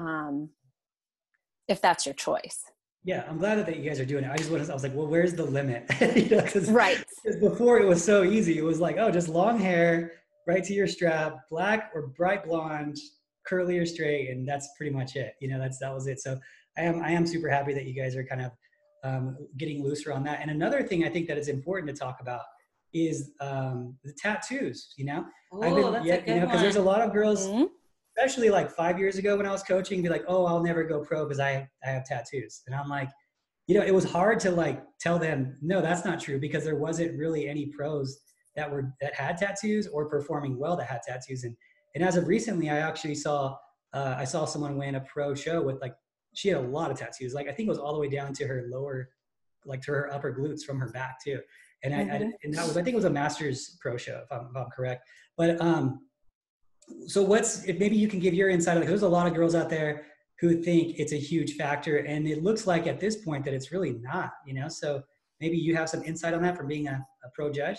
if that's your choice. Yeah, I'm glad that you guys are doing it. I was like, well, where's the limit? You know, cause before it was so easy. It was like, oh, just long hair, right to your strap, black or bright blonde, curly or straight, and that's pretty much it. You know, that was it. So I am super happy that you guys are kind of getting looser on that. And another thing I think that is important to talk about is the tattoos. You know, because there's a lot of girls. Especially like 5 years ago when I was coaching, be like, oh, I'll never go pro because I have tattoos. And I'm like, you know, it was hard to like tell them, no, that's not true, because there wasn't really any pros that had tattoos or performing well that had tattoos. And as of recently, I actually saw someone win a pro show with like, she had a lot of tattoos. Like I think it was all the way down to her lower, like to her upper glutes from her back too. And and that was, I think it was a Masters pro show if I'm correct. But so if maybe you can give your insight, like there's a lot of girls out there who think it's a huge factor, and it looks like at this point that it's really not, you know? So maybe you have some insight on that from being a pro judge.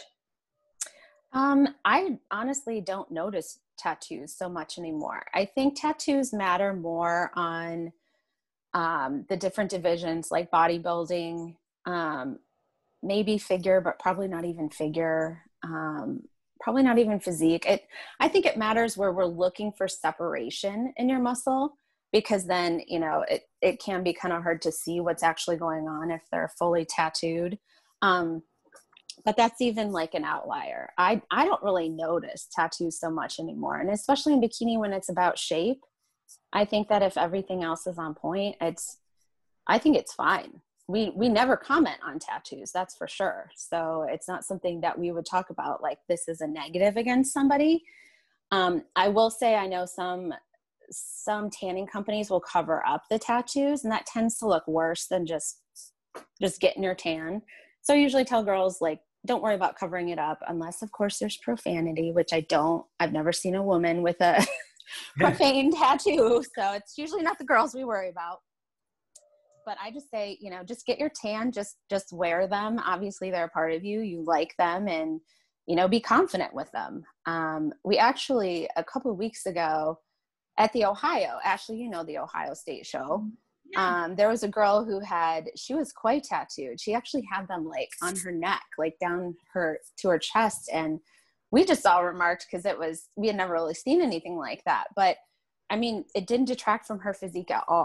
I honestly don't notice tattoos so much anymore. I think tattoos matter more on the different divisions like bodybuilding, maybe figure, but probably not even figure. Probably not even physique. I think it matters where we're looking for separation in your muscle, because then, you know, it can be kind of hard to see what's actually going on if they're fully tattooed. But that's even like an outlier. I don't really notice tattoos so much anymore. And especially in bikini when it's about shape, I think that if everything else is on point, I think it's fine. We never comment on tattoos, that's for sure. So it's not something that we would talk about like this is a negative against somebody. I will say I know some tanning companies will cover up the tattoos, and that tends to look worse than just getting your tan. So I usually tell girls, like, don't worry about covering it up unless of course there's profanity, which I've never seen a woman with a profane tattoo. So it's usually not the girls we worry about. But I just say, you know, just get your tan, just wear them. Obviously they're a part of you. You like them, and, you know, be confident with them. We actually, a couple of weeks ago at the Ohio, Ashley, you know, the Ohio State show. Yeah. There was a girl she was quite tattooed. She actually had them like on her neck, like down to her chest. And we just all remarked, because we had never really seen anything like that. But I mean, it didn't detract from her physique at all.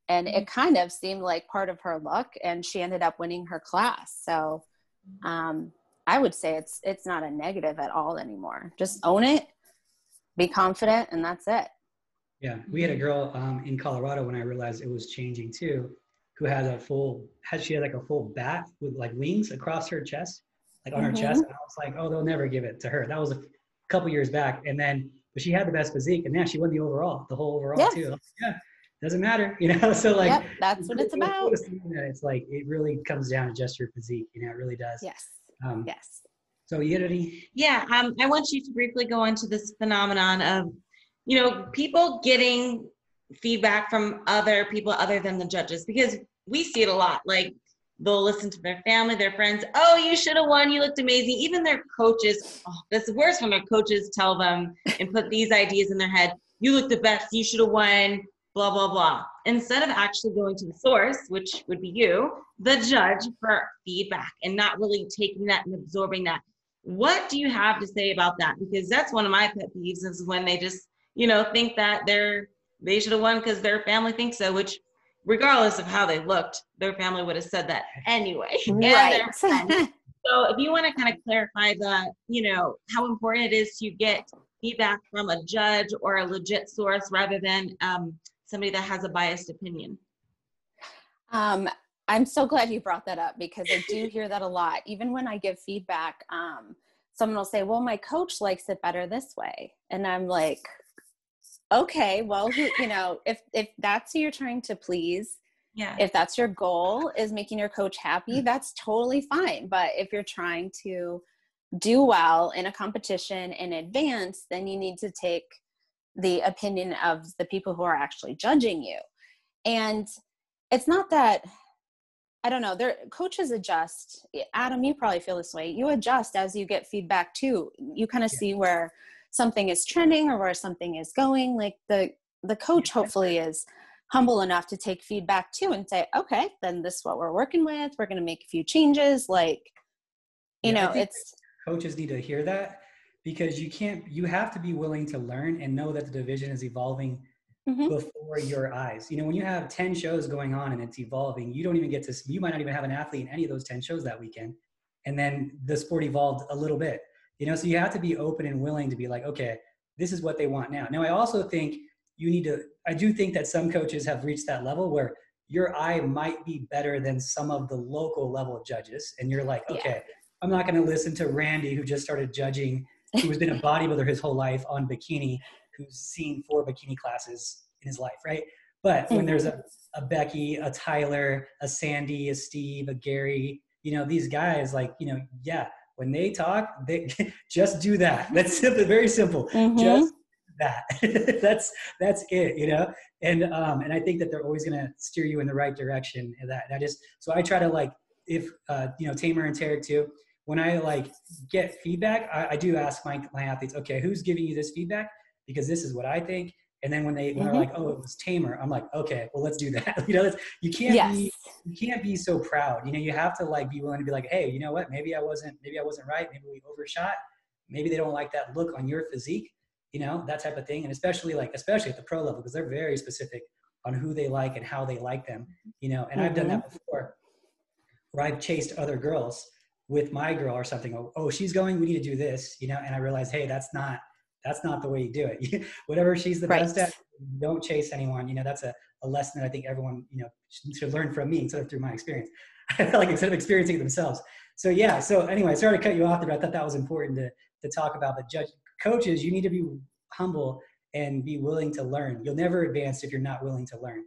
And it kind of seemed like part of her luck, and she ended up winning her class. So I would say it's not a negative at all anymore. Just own it, be confident, and that's it. Yeah, we had a girl in Colorado when I realized it was changing too, who had a full bat with like wings across her chest, like on her chest. And I was like, oh, they'll never give it to her. That was a couple years back. And then, but she had the best physique, and she won the whole overall too. Like, yeah, doesn't matter, So like, yep, that's what it's about. It's like, it really comes down to just your physique, it really does. Yes. Yes. So Unity. Yeah, I want you to briefly go into this phenomenon of, people getting feedback from other people other than the judges, because we see it a lot. Like, they'll listen to their family, their friends. Oh, you should have won. You looked amazing. Even their coaches. Oh, that's worse when their coaches tell them and put these ideas in their head. You look the best. You should have won. Blah, blah, blah. Instead of actually going to the source, which would be you, the judge, for feedback and not really taking that and absorbing that. What do you have to say about that? Because that's one of my pet peeves, is when they just, think that they should have won because their family thinks so, which regardless of how they looked, their family would have said that anyway. Right. So if you want to kind of clarify how important it is to get feedback from a judge or a legit source rather than somebody that has a biased opinion. I'm so glad you brought that up, because I do hear that a lot. Even when I give feedback, someone will say, well, my coach likes it better this way. And I'm like, okay, well, if that's who you're trying to please, if that's your goal, is making your coach happy, that's totally fine. But if you're trying to do well in a competition in advance, then you need to take the opinion of the people who are actually judging you. And it's not that, I don't know, their coaches adjust. Adam, you probably feel this way. You adjust as you get feedback too. You kind of see where something is trending or where something is going. Like the coach hopefully is humble enough to take feedback too and say, okay, then this is what we're working with. We're going to make a few changes. Like, it's coaches need to hear that, because you have to be willing to learn and know that the division is evolving before your eyes. When you have 10 shows going on and it's evolving, you don't even get to, you might not even have an athlete in any of those 10 shows that weekend. And then the sport evolved a little bit, so you have to be open and willing to be like, okay, this is what they want now. Now, I also think I do think that some coaches have reached that level where your eye might be better than some of the local level judges. And you're like, okay, I'm not going to listen to Randy, who just started judging, who has been a bodybuilder his whole life on bikini, who's seen 4 bikini classes in his life, right? But when there's a Becky, a Tyler, a Sandy, a Steve, a Gary, these guys, like, when they talk, they just do that. That's simple, very simple. Just that. that's it, And I think that they're always going to steer you in the right direction. And so I try to, like, if Tamer and Tarek too, when I get feedback, I do ask my athletes, okay, who's giving you this feedback? Because this is what I think. And then when they're like, oh, it was Tamer, I'm like, okay, well, let's do that. You can't be so proud. You have to be willing to be like, hey, you know what? Maybe I wasn't right. Maybe we overshot. Maybe they don't like that look on your physique, that type of thing. And especially at the pro level, because they're very specific on who they like and how they like them, and I've done that before, where I've chased other girls with my girl or something. Oh, she's going, we need to do this, and I realized, hey, that's not the way you do it. Whatever she's the best at, don't chase anyone. That's a lesson that I think everyone, should learn from me instead of through my experience. Instead of experiencing it themselves. So yeah. So anyway, sorry to cut you off there, but I thought that was important to talk about. But coaches, you need to be humble and be willing to learn. You'll never advance if you're not willing to learn.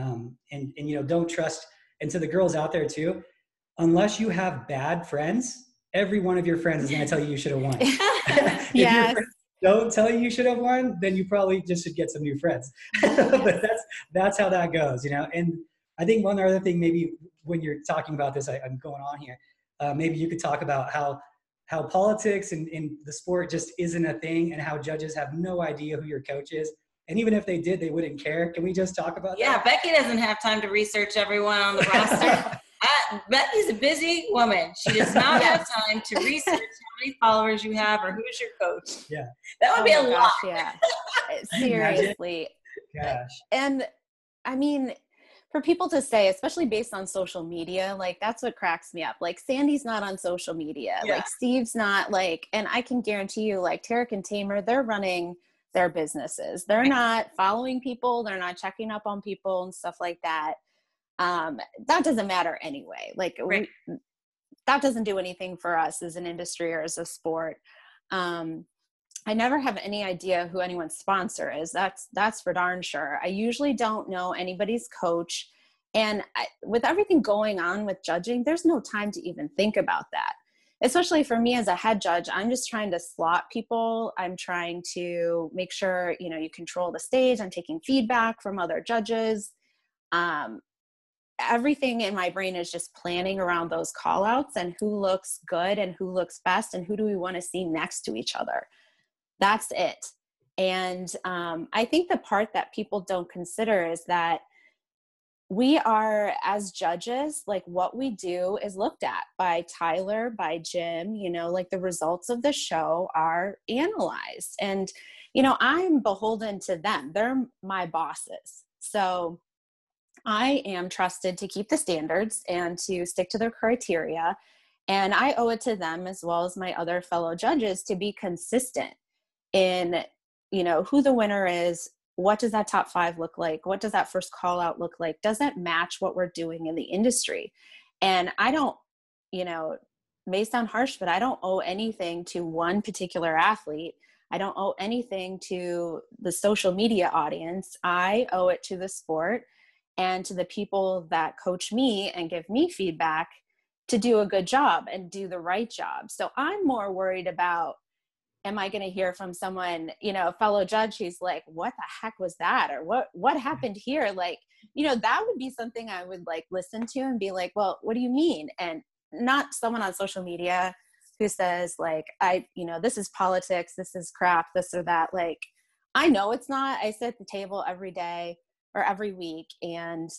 And don't trust. And to the girls out there too, unless you have bad friends, every one of your friends is going to tell you should have won. Yes. Don't tell you should have won, then you probably just should get some new friends. But that's how that goes, And I think one other thing, maybe when you're talking about this, I'm going on here, maybe you could talk about how politics in the sport just isn't a thing, and how judges have no idea who your coach is. And even if they did, they wouldn't care. Can we just talk about that? Yeah, Becky doesn't have time to research everyone on the roster. Becky's a busy woman. She does not have time to research how many followers you have or who's your coach. Yeah. That would be a lot. Yeah. Seriously. Gosh. And I mean, for people to say, especially based on social media, like that's what cracks me up. Like Sandy's not on social media, like Steve's not, like, and I can guarantee you, like Tarek and Tamer, they're running their businesses. They're not following people. They're not checking up on people and stuff like that. That doesn't matter anyway. Like that doesn't do anything for us as an industry or as a sport. I never have any idea who anyone's sponsor is. That's for darn sure. I usually don't know anybody's coach. And with everything going on with judging, there's no time to even think about that. Especially for me as a head judge, I'm just trying to slot people. I'm trying to make sure, you control the stage. I'm taking feedback from other judges. Everything in my brain is just planning around those call outs and who looks good and who looks best and who do we want to see next to each other. That's it. And I think the part that people don't consider is that we are, as judges, like what we do is looked at by Tyler, by Jim, like the results of the show are analyzed. And, I'm beholden to them. They're my bosses. So I am trusted to keep the standards and to stick to their criteria. And I owe it to them, as well as my other fellow judges, to be consistent in, who the winner is. What does that top 5 look like? What does that first call out look like? Does that match what we're doing in the industry? And I don't, may sound harsh, but I don't owe anything to one particular athlete. I don't owe anything to the social media audience. I owe it to the sport and to the people that coach me and give me feedback to do a good job and do the right job. So I'm more worried about, am I going to hear from someone, a fellow judge who's like, what the heck was that? Or what happened here? Like, that would be something I would like listen to and be like, well, what do you mean? And not someone on social media who says like, this is politics, this is crap, this or that. Like, I know it's not. I sit at the table every day or every week, and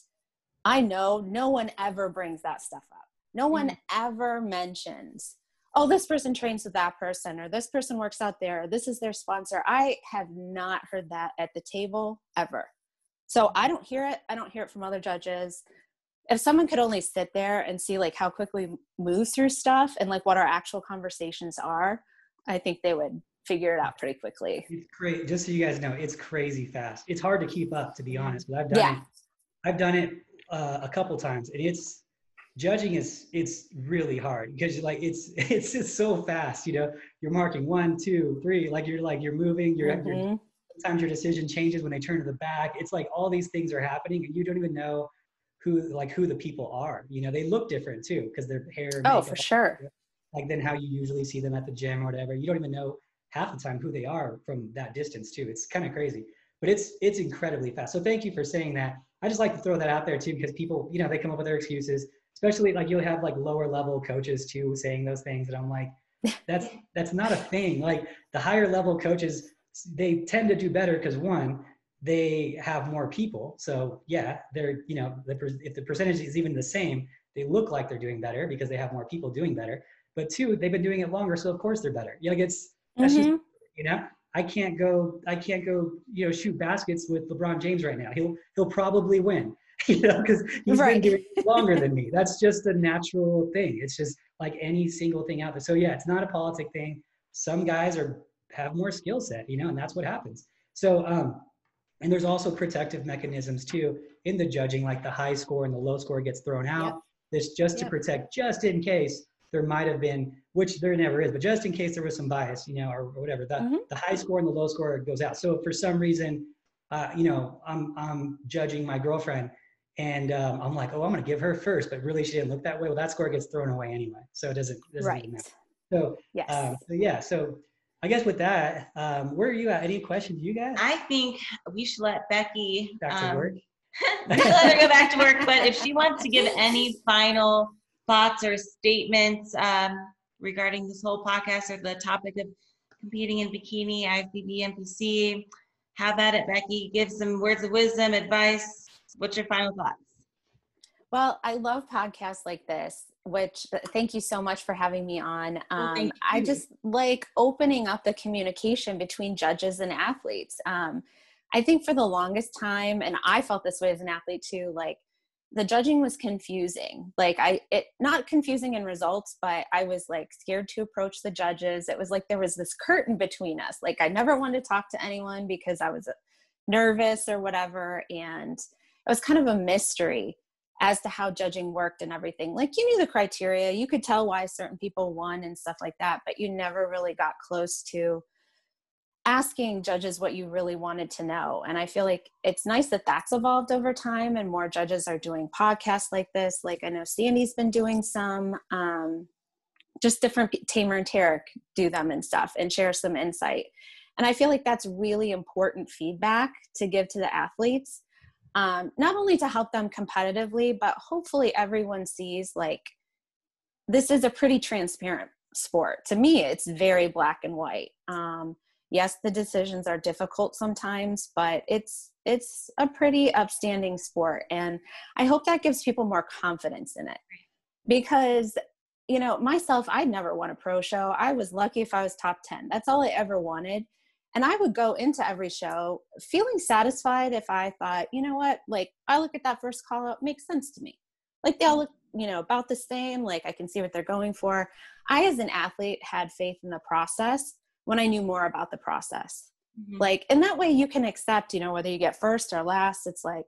I know no one ever brings that stuff up. No one ever mentions, oh, this person trains with that person, or this person works out there, or this is their sponsor. I have not heard that at the table ever. So I don't hear it. I don't hear it from other judges. If someone could only sit there and see like how quickly we move through stuff and like what our actual conversations are, I think they would figure it out pretty quickly. It's great. Just so you guys know, it's crazy fast. It's hard to keep up, to be honest, but I've done it a couple times, and judging it's really hard because like it's just so fast. You're marking 1, 2, 3, you're moving. Sometimes your decision changes when they turn to the back. It's like all these things are happening, and you don't even know who the people are. They look different too because their hair. Oh, for sure. Like than how you usually see them at the gym or whatever. You don't even know half the time who they are from that distance too. It's kind of crazy, but it's incredibly fast. So thank you for saying that. I just like to throw that out there too, because people, they come up with their excuses, especially like you'll have like lower level coaches too saying those things. And I'm like, that's not a thing. Like the higher level coaches, they tend to do better because one, they have more people. So yeah, they're, if the percentage is even the same, they look like they're doing better because they have more people doing better. But two, they've been doing it longer. So of course they're better. That's just, I can't go, shoot baskets with LeBron James right now. He'll probably win, because he's been doing it longer than me. That's just a natural thing. It's just like any single thing out there. So yeah, it's not a politic thing. Some guys have more skill set, and that's what happens. So, and there's also protective mechanisms too in the judging, like the high score and the low score gets thrown out. Yep. This just to protect, just in case there might have been, which there never is, but just in case there was some bias, or whatever, the high score and the low score goes out. So if for some reason, I'm judging my girlfriend and I'm like, oh, I'm going to give her first, but really she didn't look that way. Well, that score gets thrown away anyway. So it doesn't even matter. So, so I guess with that, where are you at? Any questions you got? I think we should let Becky back to work. Let her go back to work. But if she wants to give any final thoughts or statements regarding this whole podcast or the topic of competing in bikini, IFBB, NPC, have at it, Becky. Give some words of wisdom, advice. What's your final thoughts? Well, I love podcasts like this, which thank you so much for having me on. I just like opening up the communication between judges and athletes. I think for the longest time, and I felt this way as an athlete too, like the judging was confusing. Like not confusing in results, but I was like scared to approach the judges. It was like there was this curtain between us. Like I never wanted to talk to anyone because I was nervous or whatever. And it was kind of a mystery as to how judging worked and everything. Like you knew the criteria, you could tell why certain people won and stuff like that, but you never really got close to asking judges what you really wanted to know. And I feel like it's nice that that's evolved over time and more judges are doing podcasts like this. Like I know Sandy's been doing some, just different, Tamer and Tarek do them and stuff and share some insight. And I feel like that's really important feedback to give to the athletes, not only to help them competitively, but hopefully everyone sees like, this is a pretty transparent sport. To me, it's very black and white. Yes, the decisions are difficult sometimes, but it's a pretty upstanding sport. And I hope that gives people more confidence in it because, you know, myself, I'd never won a pro show. I was lucky if I was top 10. That's all I ever wanted. And I would go into every show feeling satisfied if I thought, you know what, like I look at that first call out, makes sense to me. Like they all look, you know, about the same, like I can see what they're going for. I, as an athlete, had faith in the process when I knew more about the process. Mm-hmm. Like, and that way you can accept, you know, whether you get first or last, it's like,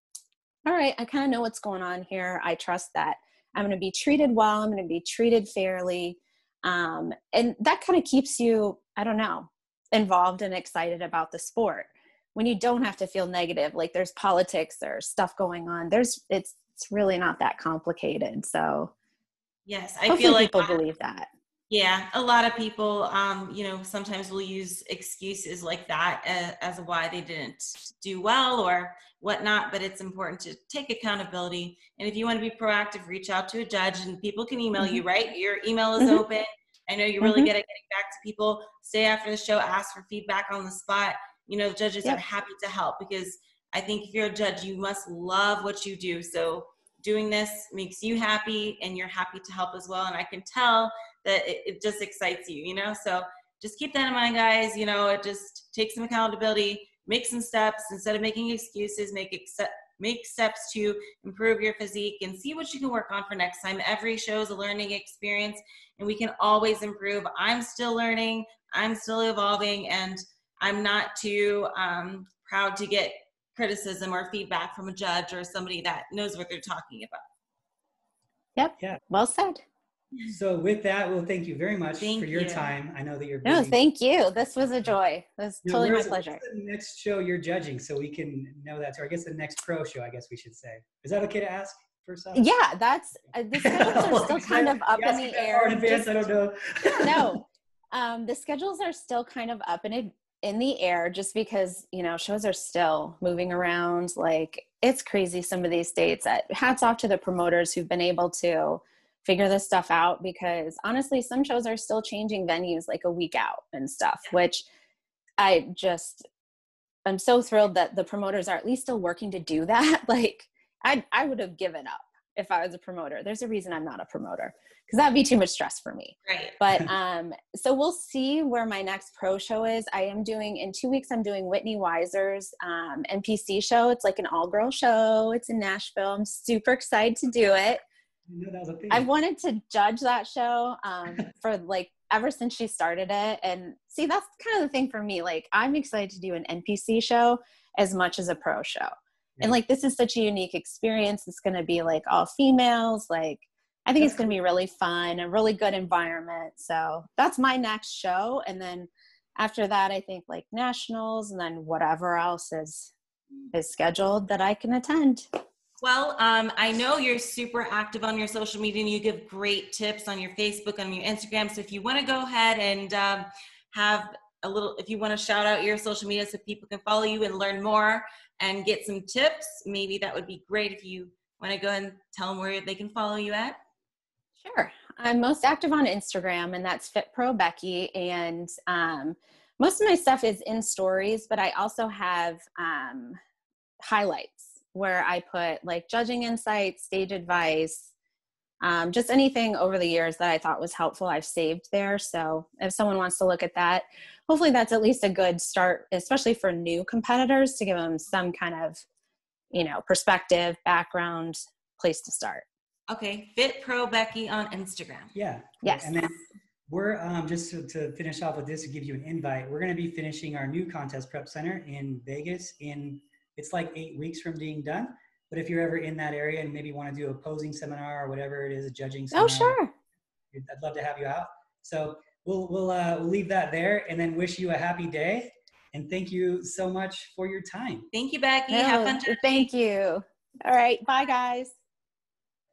all right, I kind of know what's going on here. I trust that I'm going to be treated well. I'm going to be treated fairly. And that kind of keeps you, I don't know, involved and excited about the sport when you don't have to feel negative. Like there's politics or stuff going on. It's really not that complicated. So yes, I feel like people believe that. Yeah, a lot of people, you know, sometimes will use excuses like that as why they didn't do well or whatnot, but it's important to take accountability. And if you want to be proactive, reach out to a judge and people can email you, right? Your email is open. I know you're really good at getting back to people. Stay after the show, ask for feedback on the spot. You know, judges are happy to help because I think if you're a judge, you must love what you do. So doing this makes you happy and you're happy to help as well. And I can tell that it just excites you, you know? So just keep that in mind, guys. You know, it just takes some accountability, make some steps instead of making excuses, make steps to improve your physique and see what you can work on for next time. Every show is a learning experience and we can always improve. I'm still learning, I'm still evolving, and I'm not too proud to get criticism or feedback from a judge or somebody that knows what they're talking about. Yep. Yeah. Well said. So with that, well, thank you very much for your time. I know that you're busy. No, thank you. This was a joy. It was totally my pleasure. What's the next show you're judging so we can know that? Or I guess the next pro show, I guess we should say. Is that okay to ask first off? Yeah, that's, the schedules are still kind of up in the air. In advance, I don't know. No, the schedules are still kind of up in the air just because, you know, shows are still moving around. Like it's crazy. Some of these dates. Hats off to the promoters who've been able to figure this stuff out because honestly, some shows are still changing venues like a week out and stuff, which I'm so thrilled that the promoters are at least still working to do that. Like I would have given up if I was a promoter. There's a reason I'm not a promoter because that'd be too much stress for me. Right. But, so we'll see where my next pro show is. In 2 weeks, I'm doing Whitney Weiser's, NPC show. It's like an all girl show. It's in Nashville. I'm super excited to do it. I've wanted to judge that show for like ever since she started it. And see, that's kind of the thing for me. Like I'm excited to do an NPC show as much as a pro show. Yeah. And like, this is such a unique experience. It's going to be like all females. Like I think it's going to be really fun, a really good environment. So that's my next show. And then after that, I think like nationals and then whatever else is scheduled that I can attend. Well, I know you're super active on your social media and you give great tips on your Facebook, on your Instagram. So if you want to go ahead and if you want to shout out your social media so people can follow you and learn more and get some tips, maybe that would be great if you want to go ahead and tell them where they can follow you at. Sure. I'm most active on Instagram and that's FitProBecky. And most of my stuff is in stories, but I also have highlights where I put like judging insights, stage advice, just anything over the years that I thought was helpful, I've saved there. So if someone wants to look at that, hopefully that's at least a good start, especially for new competitors, to give them some kind of perspective, background, place to start. Okay. Fit Pro Becky on Instagram. Yeah. Yes. And then we're just to finish off with this, to give you an invite, we're going to be finishing our new contest prep center in Vegas it's like 8 weeks from being done. But if you're ever in that area and maybe want to do a posing seminar or whatever it is, a judging seminar, Oh, sure. I'd love to have you out. So we'll leave that there, and then wish you a happy day. And thank you so much for your time. Thank you, Becky. Have fun. Thank you. All right. Bye, guys.